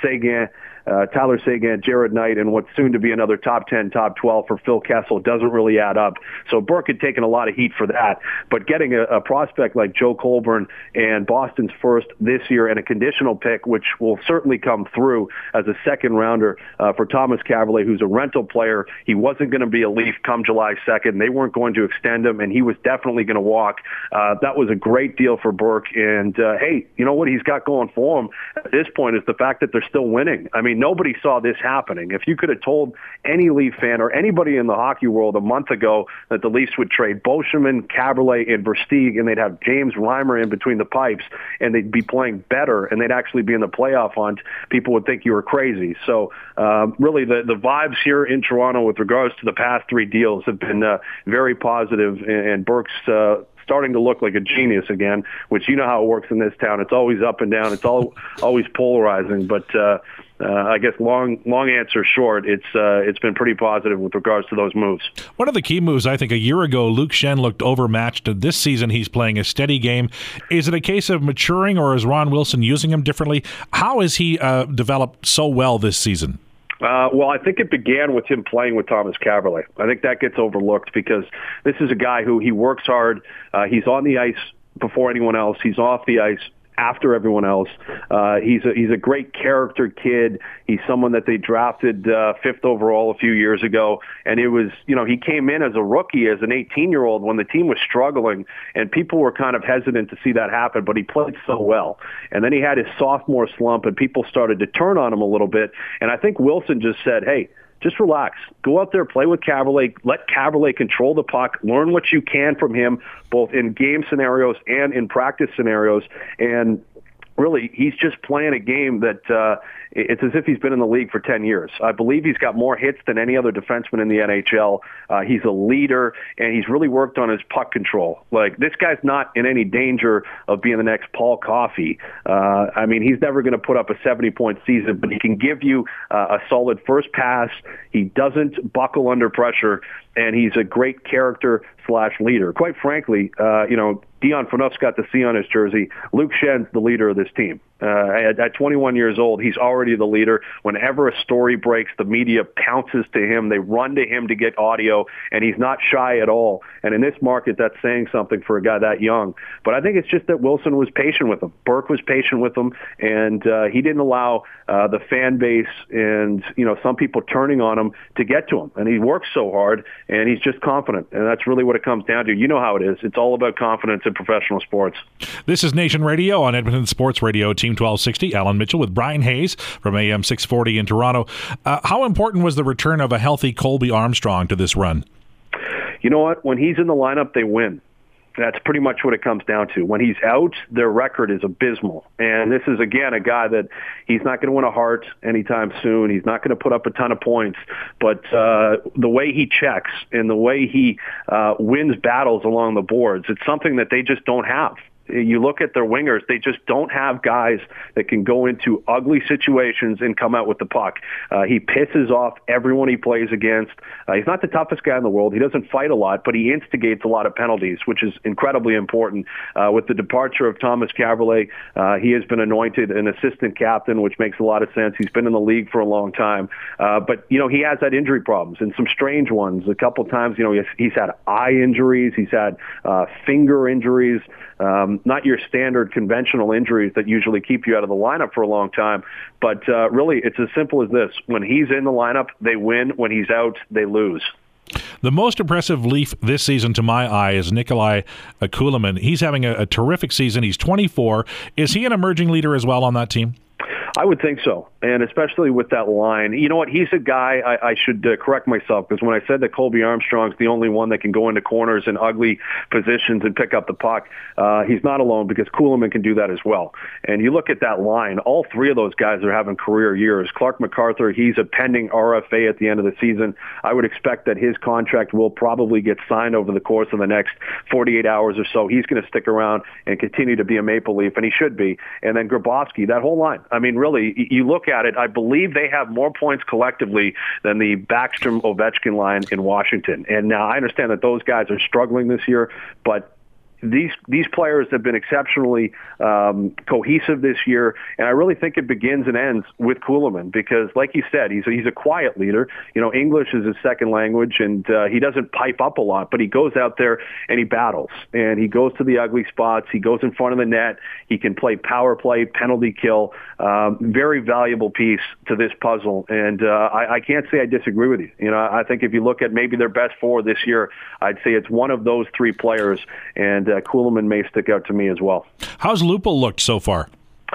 Tyler Seguin, Jared Knight, and what's soon to be another top 10, top 12 for Phil Kessel doesn't really add up. So Burke had taken a lot of heat for that. But getting a prospect like Joe Colborne and Boston's first this year and a conditional pick, which will certainly come through as a second rounder for Thomas Cabriolet, who's a rental player. He wasn't going to be a Leaf come July 2nd. They weren't going to extend him, and he was definitely going to walk. That was a great deal for Burke. And, hey, you know what he's got going for him at this point is the fact that they're still winning. I mean, nobody saw this happening. If you could have told any Leaf fan or anybody in the hockey world a month ago that the Leafs would trade Beauchemin, Cabriolet, and Versteeg, and they'd have James Reimer in between the pipes, and they'd be playing better, and they'd actually be in the playoff hunt, people would think you were crazy. So really the vibes here in Toronto with regards to the past three deals have been very positive, and Burke's starting to look like a genius again, which you know how it works in this town. It's always up and down. It's always polarizing. But I guess long answer short, it's been pretty positive with regards to those moves. One of the key moves, I think, a year ago, Luke Schenn looked overmatched. This season, he's playing a steady game. Is it a case of maturing, or is Ron Wilson using him differently? How has he developed so well this season? Well, I think it began with him playing with Thomas Cabriolet. I think that gets overlooked because this is a guy who he works hard. He's on the ice before anyone else. He's off the ice after everyone else. He's a great character kid. He's someone that they drafted 5th overall a few years ago. And it was, he came in as a rookie, as an 18-year-old when the team was struggling, and people were kind of hesitant to see that happen, but he played so well. And then he had his sophomore slump, and people started to turn on him a little bit. And I think Wilson just said, hey, just relax. Go out there, play with Cabriolet. Let Cabriolet control the puck. Learn what you can from him, both in game scenarios and in practice scenarios. And really, he's just playing a game that it's as if he's been in the league for 10 years. I believe he's got more hits than any other defenseman in the NHL. He's a leader, and he's really worked on his puck control. Like, this guy's not in any danger of being the next Paul Coffey. I mean, he's never going to put up a 70-point season, but he can give you a solid first pass. He doesn't buckle under pressure, and he's a great character/leader. Quite frankly, Dion Phaneuf's got the C on his jersey. Luke Schenn's the leader of this team. At 21 years old, he's already the leader. Whenever a story breaks, the media pounces to him. They run to him to get audio, and he's not shy at all. And in this market, that's saying something for a guy that young. But I think it's just that Wilson was patient with him. Burke was patient with him, and he didn't allow the fan base and some people turning on him to get to him. And he works so hard, and he's just confident. And that's really what it comes down to. You know how it is. It's all about confidence in professional sports. This is Nation Radio on Edmonton Sports Radio, Team 1260. Alan Mitchell with Brian Hayes from AM 640 in Toronto. How important was the return of a healthy Colby Armstrong to this run? You know what? When he's in the lineup, they win. That's pretty much what it comes down to. When he's out, their record is abysmal. And this is, again, a guy that he's not going to win a Hart anytime soon. He's not going to put up a ton of points. But the way he checks and the way he wins battles along the boards, it's something that they just don't have. You look at their wingers, they just don't have guys that can go into ugly situations and come out with the puck. He pisses off everyone he plays against. He's not the toughest guy in the world. He doesn't fight a lot, but he instigates a lot of penalties, which is incredibly important. With the departure of Thomas Kaberle, he has been anointed an assistant captain, which makes a lot of sense. He's been in the league for a long time. But, he has had injury problems and some strange ones. A couple times, he's had eye injuries. He's had finger injuries. Not your standard conventional injuries that usually keep you out of the lineup for a long time. But really, it's as simple as this. When he's in the lineup, they win. When he's out, they lose. The most impressive Leaf this season, to my eye, is Nikolai Kulemin. He's having a terrific season. He's 24. Is he an emerging leader as well on that team? I would think so, and especially with that line. You know what? He's a guy, I should correct myself, because when I said that Colby Armstrong's the only one that can go into corners and ugly positions and pick up the puck, he's not alone, because Kulemin can do that as well. And you look at that line, all three of those guys are having career years. Clark MacArthur, he's a pending RFA at the end of the season. I would expect that his contract will probably get signed over the course of the next 48 hours or so. He's going to stick around and continue to be a Maple Leaf, and he should be. And then Grabowski, that whole line. I mean, really, you look at it, I believe they have more points collectively than the Backstrom-Ovechkin line in Washington. And now I understand that those guys are struggling this year, but these players have been exceptionally cohesive this year, and I really think it begins and ends with Kulemin, because, like you said, he's a quiet leader. English is his second language, and he doesn't pipe up a lot, but he goes out there and he battles, and he goes to the ugly spots. He goes in front of the net. He can play power play, penalty kill. Very valuable piece to this puzzle, and I can't say I disagree with you. I think if you look at maybe their best four this year, I'd say it's one of those three players, and Kulemin may stick out to me as well. How's Lupul looked so far?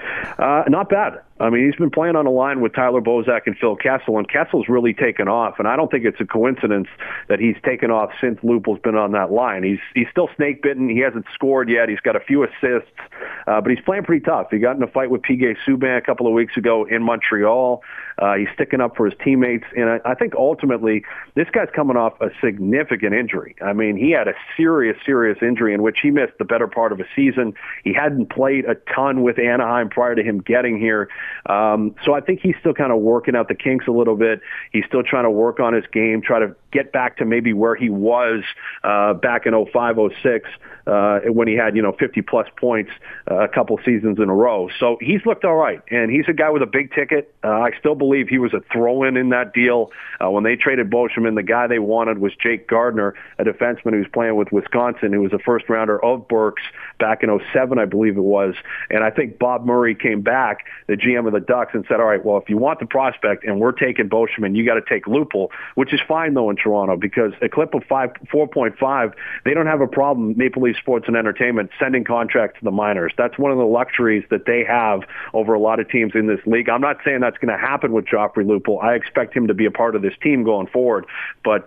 Not bad. I mean, he's been playing on a line with Tyler Bozak and Phil Kessel, and Kessel's really taken off, and I don't think it's a coincidence that he's taken off since Lupul's been on that line. He's still snake-bitten. He hasn't scored yet. He's got a few assists, but he's playing pretty tough. He got in a fight with P.J. Subban a couple of weeks ago in Montreal. He's sticking up for his teammates, and I think ultimately this guy's coming off a significant injury. I mean, he had a serious injury in which he missed the better part of a season. He hadn't played a ton with Anaheim prior to him getting here. So I think he's still kind of working out the kinks a little bit. He's still trying to work on his game, try to get back to maybe where he was back in 05-06 when he had 50-plus points a couple seasons in a row. So he's looked all right, and he's a guy with a big ticket. I still believe he was a throw-in in that deal. When they traded Beauchemin, the guy they wanted was Jake Gardner, a defenseman who's playing with Wisconsin, who was a first-rounder of Burke's back in 07, I believe it was. And I think Bob Murray came back, the GM of the Ducks, and said, all right, well, if you want the prospect and we're taking Beauchemin, you got to take Lupul, which is fine, though, in Toronto, because a clip of 4.5, they don't have a problem, Maple Leaf Sports and Entertainment, sending contracts to the minors. That's one of the luxuries that they have over a lot of teams in this league. I'm not saying that's going to happen with Joffrey Lupul. I expect him to be a part of this team going forward, but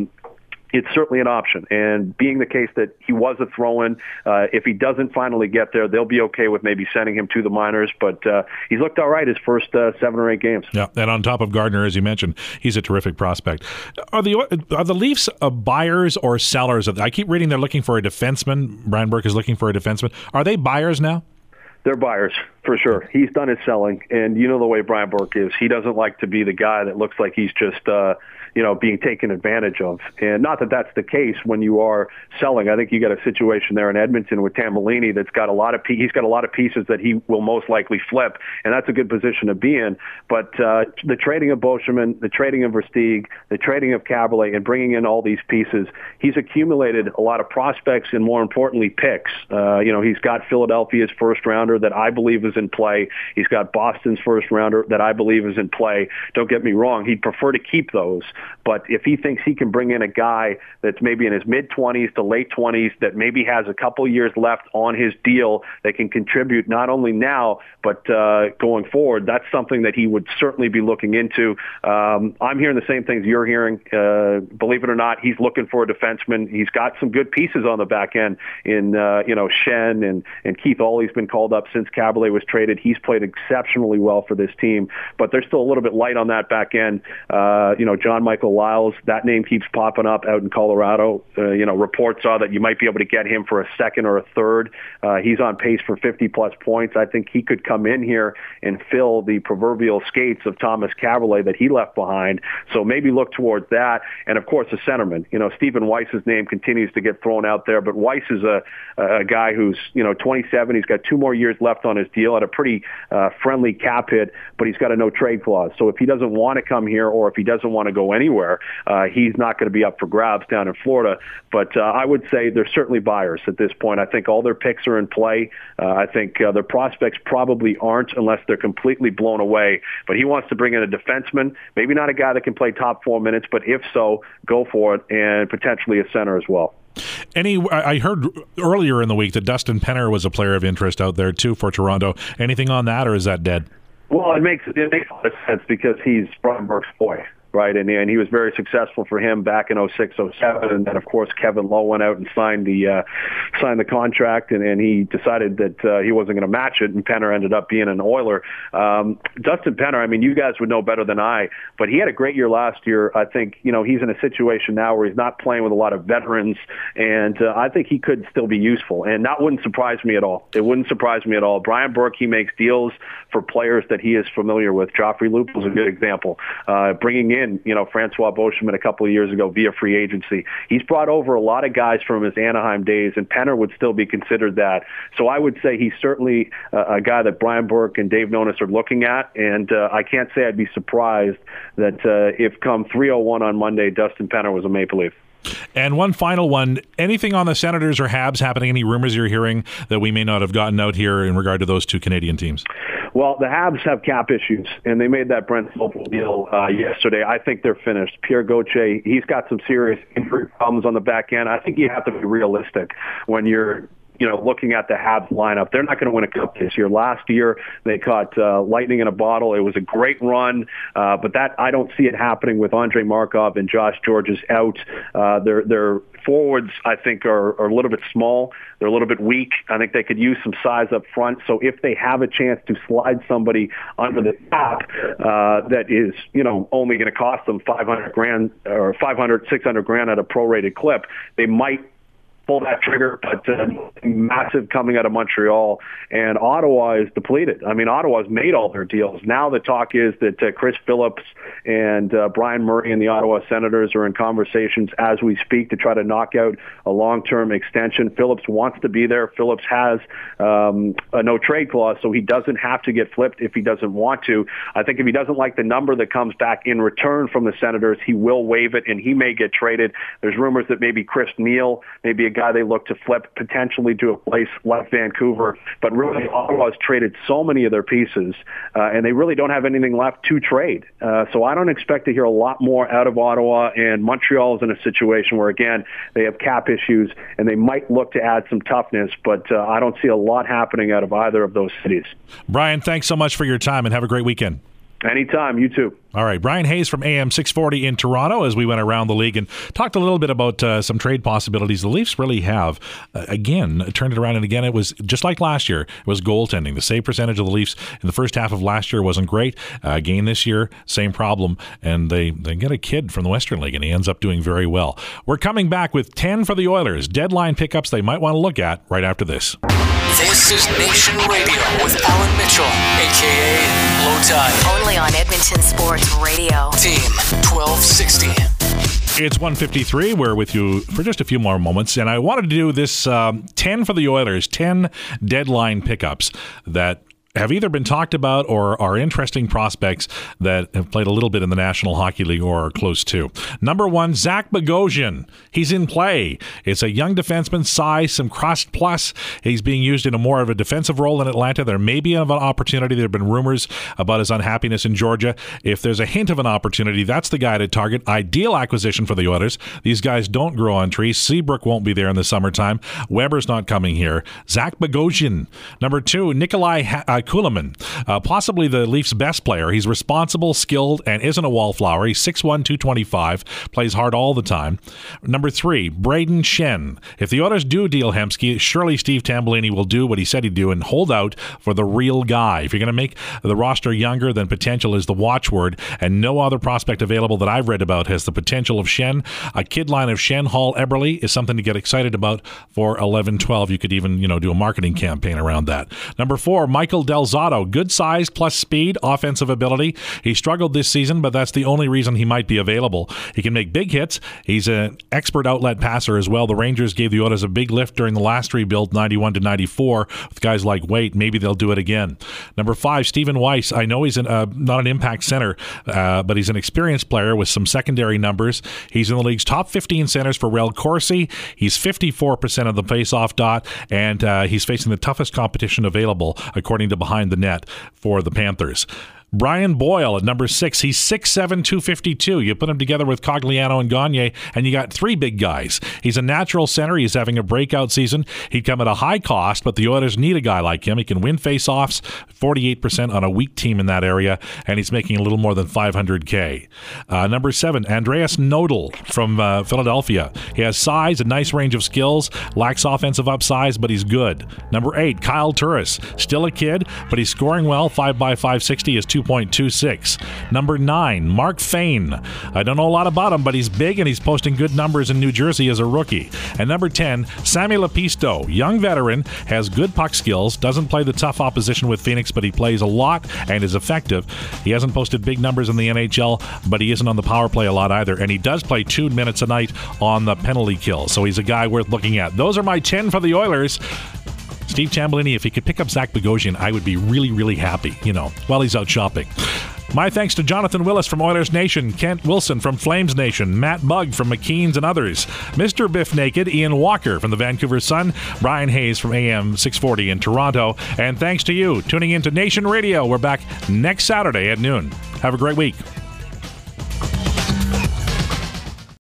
it's certainly an option. And being the case that he was a throw-in, if he doesn't finally get there, they'll be okay with maybe sending him to the minors. But he's looked all right his first 7 or 8 games. Yeah, and on top of Gardner, as you mentioned, he's a terrific prospect. Are the Leafs buyers or sellers? I keep reading they're looking for a defenseman. Brian Burke is looking for a defenseman. Are they buyers now? They're buyers, for sure. He's done his selling, and you know the way Brian Burke is. He doesn't like to be the guy that looks like he's just being taken advantage of. And not that that's the case when you are selling. I think you got a situation there in Edmonton with Tambellini that's got he's got a lot of pieces that he will most likely flip, and that's a good position to be in. But the trading of Beauchemin, the trading of Versteeg, the trading of Kaberle, and bringing in all these pieces, he's accumulated a lot of prospects and, more importantly, picks. He's got Philadelphia's first rounder that I believe is in play. He's got Boston's first rounder that I believe is in play. Don't get me wrong, he'd prefer to keep those. But if he thinks he can bring in a guy that's maybe in his mid-20s to late 20s that maybe has a couple years left on his deal that can contribute not only now but going forward, that's something that he would certainly be looking into. I'm hearing the same things you're hearing. Believe it or not, he's looking for a defenseman. He's got some good pieces on the back end in Shen and Keith Olley's been called up since Kaberle was was traded. He's played exceptionally well for this team, but they're still a little bit light on that back end. John Michael Lyles, that name keeps popping up out in Colorado. Reports are that you might be able to get him for a second or a third. He's on pace for 50-plus points. I think he could come in here and fill the proverbial skates of Thomas Kaberle that he left behind. So maybe look towards that. And, of course, a centerman. Stephen Weiss's name continues to get thrown out there, but Weiss is a guy who's, 27. He's got 2 more years left on his deal at a pretty friendly cap hit, but he's got a no-trade clause. So if he doesn't want to come here or if he doesn't want to go anywhere, he's not going to be up for grabs down in Florida. But I would say there's certainly buyers at this point. I think all their picks are in play. I think their prospects probably aren't unless they're completely blown away. But he wants to bring in a defenseman, maybe not a guy that can play top 4 minutes, but if so, go for it, and potentially a center as well. I heard earlier in the week that Dustin Penner was a player of interest out there too for Toronto. Anything on that, or is that dead? Well, it makes a lot of sense because he's Brian Burke's boy. Right, and he was very successful for him back in 06-07, and then of course Kevin Lowe went out and signed the contract, and he decided that he wasn't going to match it, and Penner ended up being an Oiler. Dustin Penner, I mean, you guys would know better than I, but he had a great year last year. I think he's in a situation now where he's not playing with a lot of veterans, and I think he could still be useful, and that wouldn't surprise me at all. It wouldn't surprise me at all. Brian Burke, he makes deals for players that he is familiar with. Joffrey Lupul is a good example. Bringing in Francois Beauchemin a couple of years ago via free agency. He's brought over a lot of guys from his Anaheim days, and Penner would still be considered that. So I would say he's certainly a guy that Brian Burke and Dave Nonis are looking at, and I can't say I'd be surprised that if come 3:01 on Monday, Dustin Penner was a Maple Leaf. And one final one, anything on the Senators or Habs happening, any rumors you're hearing that we may not have gotten out here in regard to those two Canadian teams? Well, the Habs have cap issues, and they made that Brent Slopel deal yesterday. I think they're finished. Pierre Gauthier, he's got some serious injury problems on the back end. I think you have to be realistic when you're looking at the Habs lineup. They're not going to win a cup this year. Last year, they caught lightning in a bottle. It was a great run, but that I don't see it happening with Andrei Markov and Josh Georges out. Their forwards, I think, are a little bit small. They're a little bit weak. I think they could use some size up front. So if they have a chance to slide somebody under the cap that is, only going to cost them $500,000 or $600,000 at a prorated clip, they might pull that trigger, but massive coming out of Montreal, and Ottawa is depleted. I mean, Ottawa's made all their deals. Now the talk is that Chris Phillips and Brian Murray and the Ottawa Senators are in conversations as we speak to try to knock out a long-term extension. Phillips wants to be there. Phillips has a no-trade clause, so he doesn't have to get flipped if he doesn't want to. I think if he doesn't like the number that comes back in return from the Senators, he will waive it, and he may get traded. There's rumors that maybe Chris Neal, maybe a guy they look to flip potentially to a place like Vancouver, but really Ottawa's traded so many of their pieces, and they really don't have anything left to trade. So I don't expect to hear a lot more out of Ottawa, and Montreal is in a situation where, again, they have cap issues, and they might look to add some toughness, but I don't see a lot happening out of either of those cities. Brian, thanks so much for your time, and have a great weekend. Anytime, you too. All right, Brian Hayes from AM 640 in Toronto as we went around the league and talked a little bit about some trade possibilities. The Leafs really have, again, turned it around, and again, it was just like last year. It was goaltending. The save percentage of the Leafs in the first half of last year wasn't great. Again this year, same problem, and they get a kid from the Western League, and he ends up doing very well. We're coming back with 10 for the Oilers, deadline pickups they might want to look at right after this. This is Nation Radio with Alan Mitchell, a.k.a. Low Tide. Only on Edmonton Sports Radio. Team 1260. It's 1:53. We're with you for just a few more moments, and I wanted to do this 10 for the Oilers, 10 deadline pickups that have either been talked about or are interesting prospects that have played a little bit in the National Hockey League or are close to. Number 1, Zach Bogosian. He's in play. It's a young defenseman, size, some crust plus. He's being used in a more of a defensive role in Atlanta. There may be an opportunity. There have been rumors about his unhappiness in Georgia. If there's a hint of an opportunity, that's the guy to target. Ideal acquisition for the Oilers. These guys don't grow on trees. Seabrook won't be there in the summertime. Weber's not coming here. Zach Bogosian. Number 2, Nikolai Kuhlman, possibly the Leafs' best player. He's responsible, skilled, and isn't a wallflower. He's 6'1", 225, plays hard all the time. Number 3, Braden Shen. If the Oilers do deal Hemsky, surely Steve Tambellini will do what he said he'd do and hold out for the real guy. If you're going to make the roster younger, then potential is the watchword, and no other prospect available that I've read about has the potential of Shen. A kid line of Shen, Hall, Eberle is something to get excited about for 11-12. You could even, do a marketing campaign around that. Number 4, Michael Del Zotto. Good size plus speed, offensive ability. He struggled this season, but that's the only reason he might be available. He can make big hits. He's an expert outlet passer as well. The Rangers gave the Oilers a big lift during the last rebuild, 91-94, with guys like Waite. Maybe they'll do it again. Number 5, Stephen Weiss. I know he's not an impact center, but he's an experienced player with some secondary numbers. He's in the league's top 15 centers for Rel Corsi. He's 54% of the face-off dot, and he's facing the toughest competition available, according to Behind the Net, for the Panthers. Brian Boyle at number 6. He's 6'7", 252. You put him together with Cogliano and Gagne, and you got 3 big guys. He's a natural center. He's having a breakout season. He'd come at a high cost, but the Oilers need a guy like him. He can win faceoffs, 48% on a weak team in that area, and he's making a little more than $500K. Number 7, Andreas Nodal from Philadelphia. He has size, a nice range of skills, lacks offensive upsize, but he's good. Number 8, Kyle Turris. Still a kid, but he's scoring well. 5x560 is 2.26. Number 9, Mark Fane. I don't know a lot about him, but he's big and he's posting good numbers in New Jersey as a rookie. And number 10, Sammy Lepisto. Young veteran, has good puck skills, doesn't play the tough opposition with Phoenix, but he plays a lot and is effective. He hasn't posted big numbers in the NHL, but he isn't on the power play a lot either. And he does play 2 minutes a night on the penalty kill, so he's a guy worth looking at. Those are my 10 for the Oilers. Steve Tambellini, if he could pick up Zach Bogosian, I would be really, really happy, while he's out shopping. My thanks to Jonathan Willis from Oilers Nation, Kent Wilson from Flames Nation, Matt Bugg from McKean's and others, Mr. Biff Naked, Ian Walker from the Vancouver Sun, Brian Hayes from AM 640 in Toronto, and thanks to you tuning in to Nation Radio. We're back next Saturday at noon. Have a great week.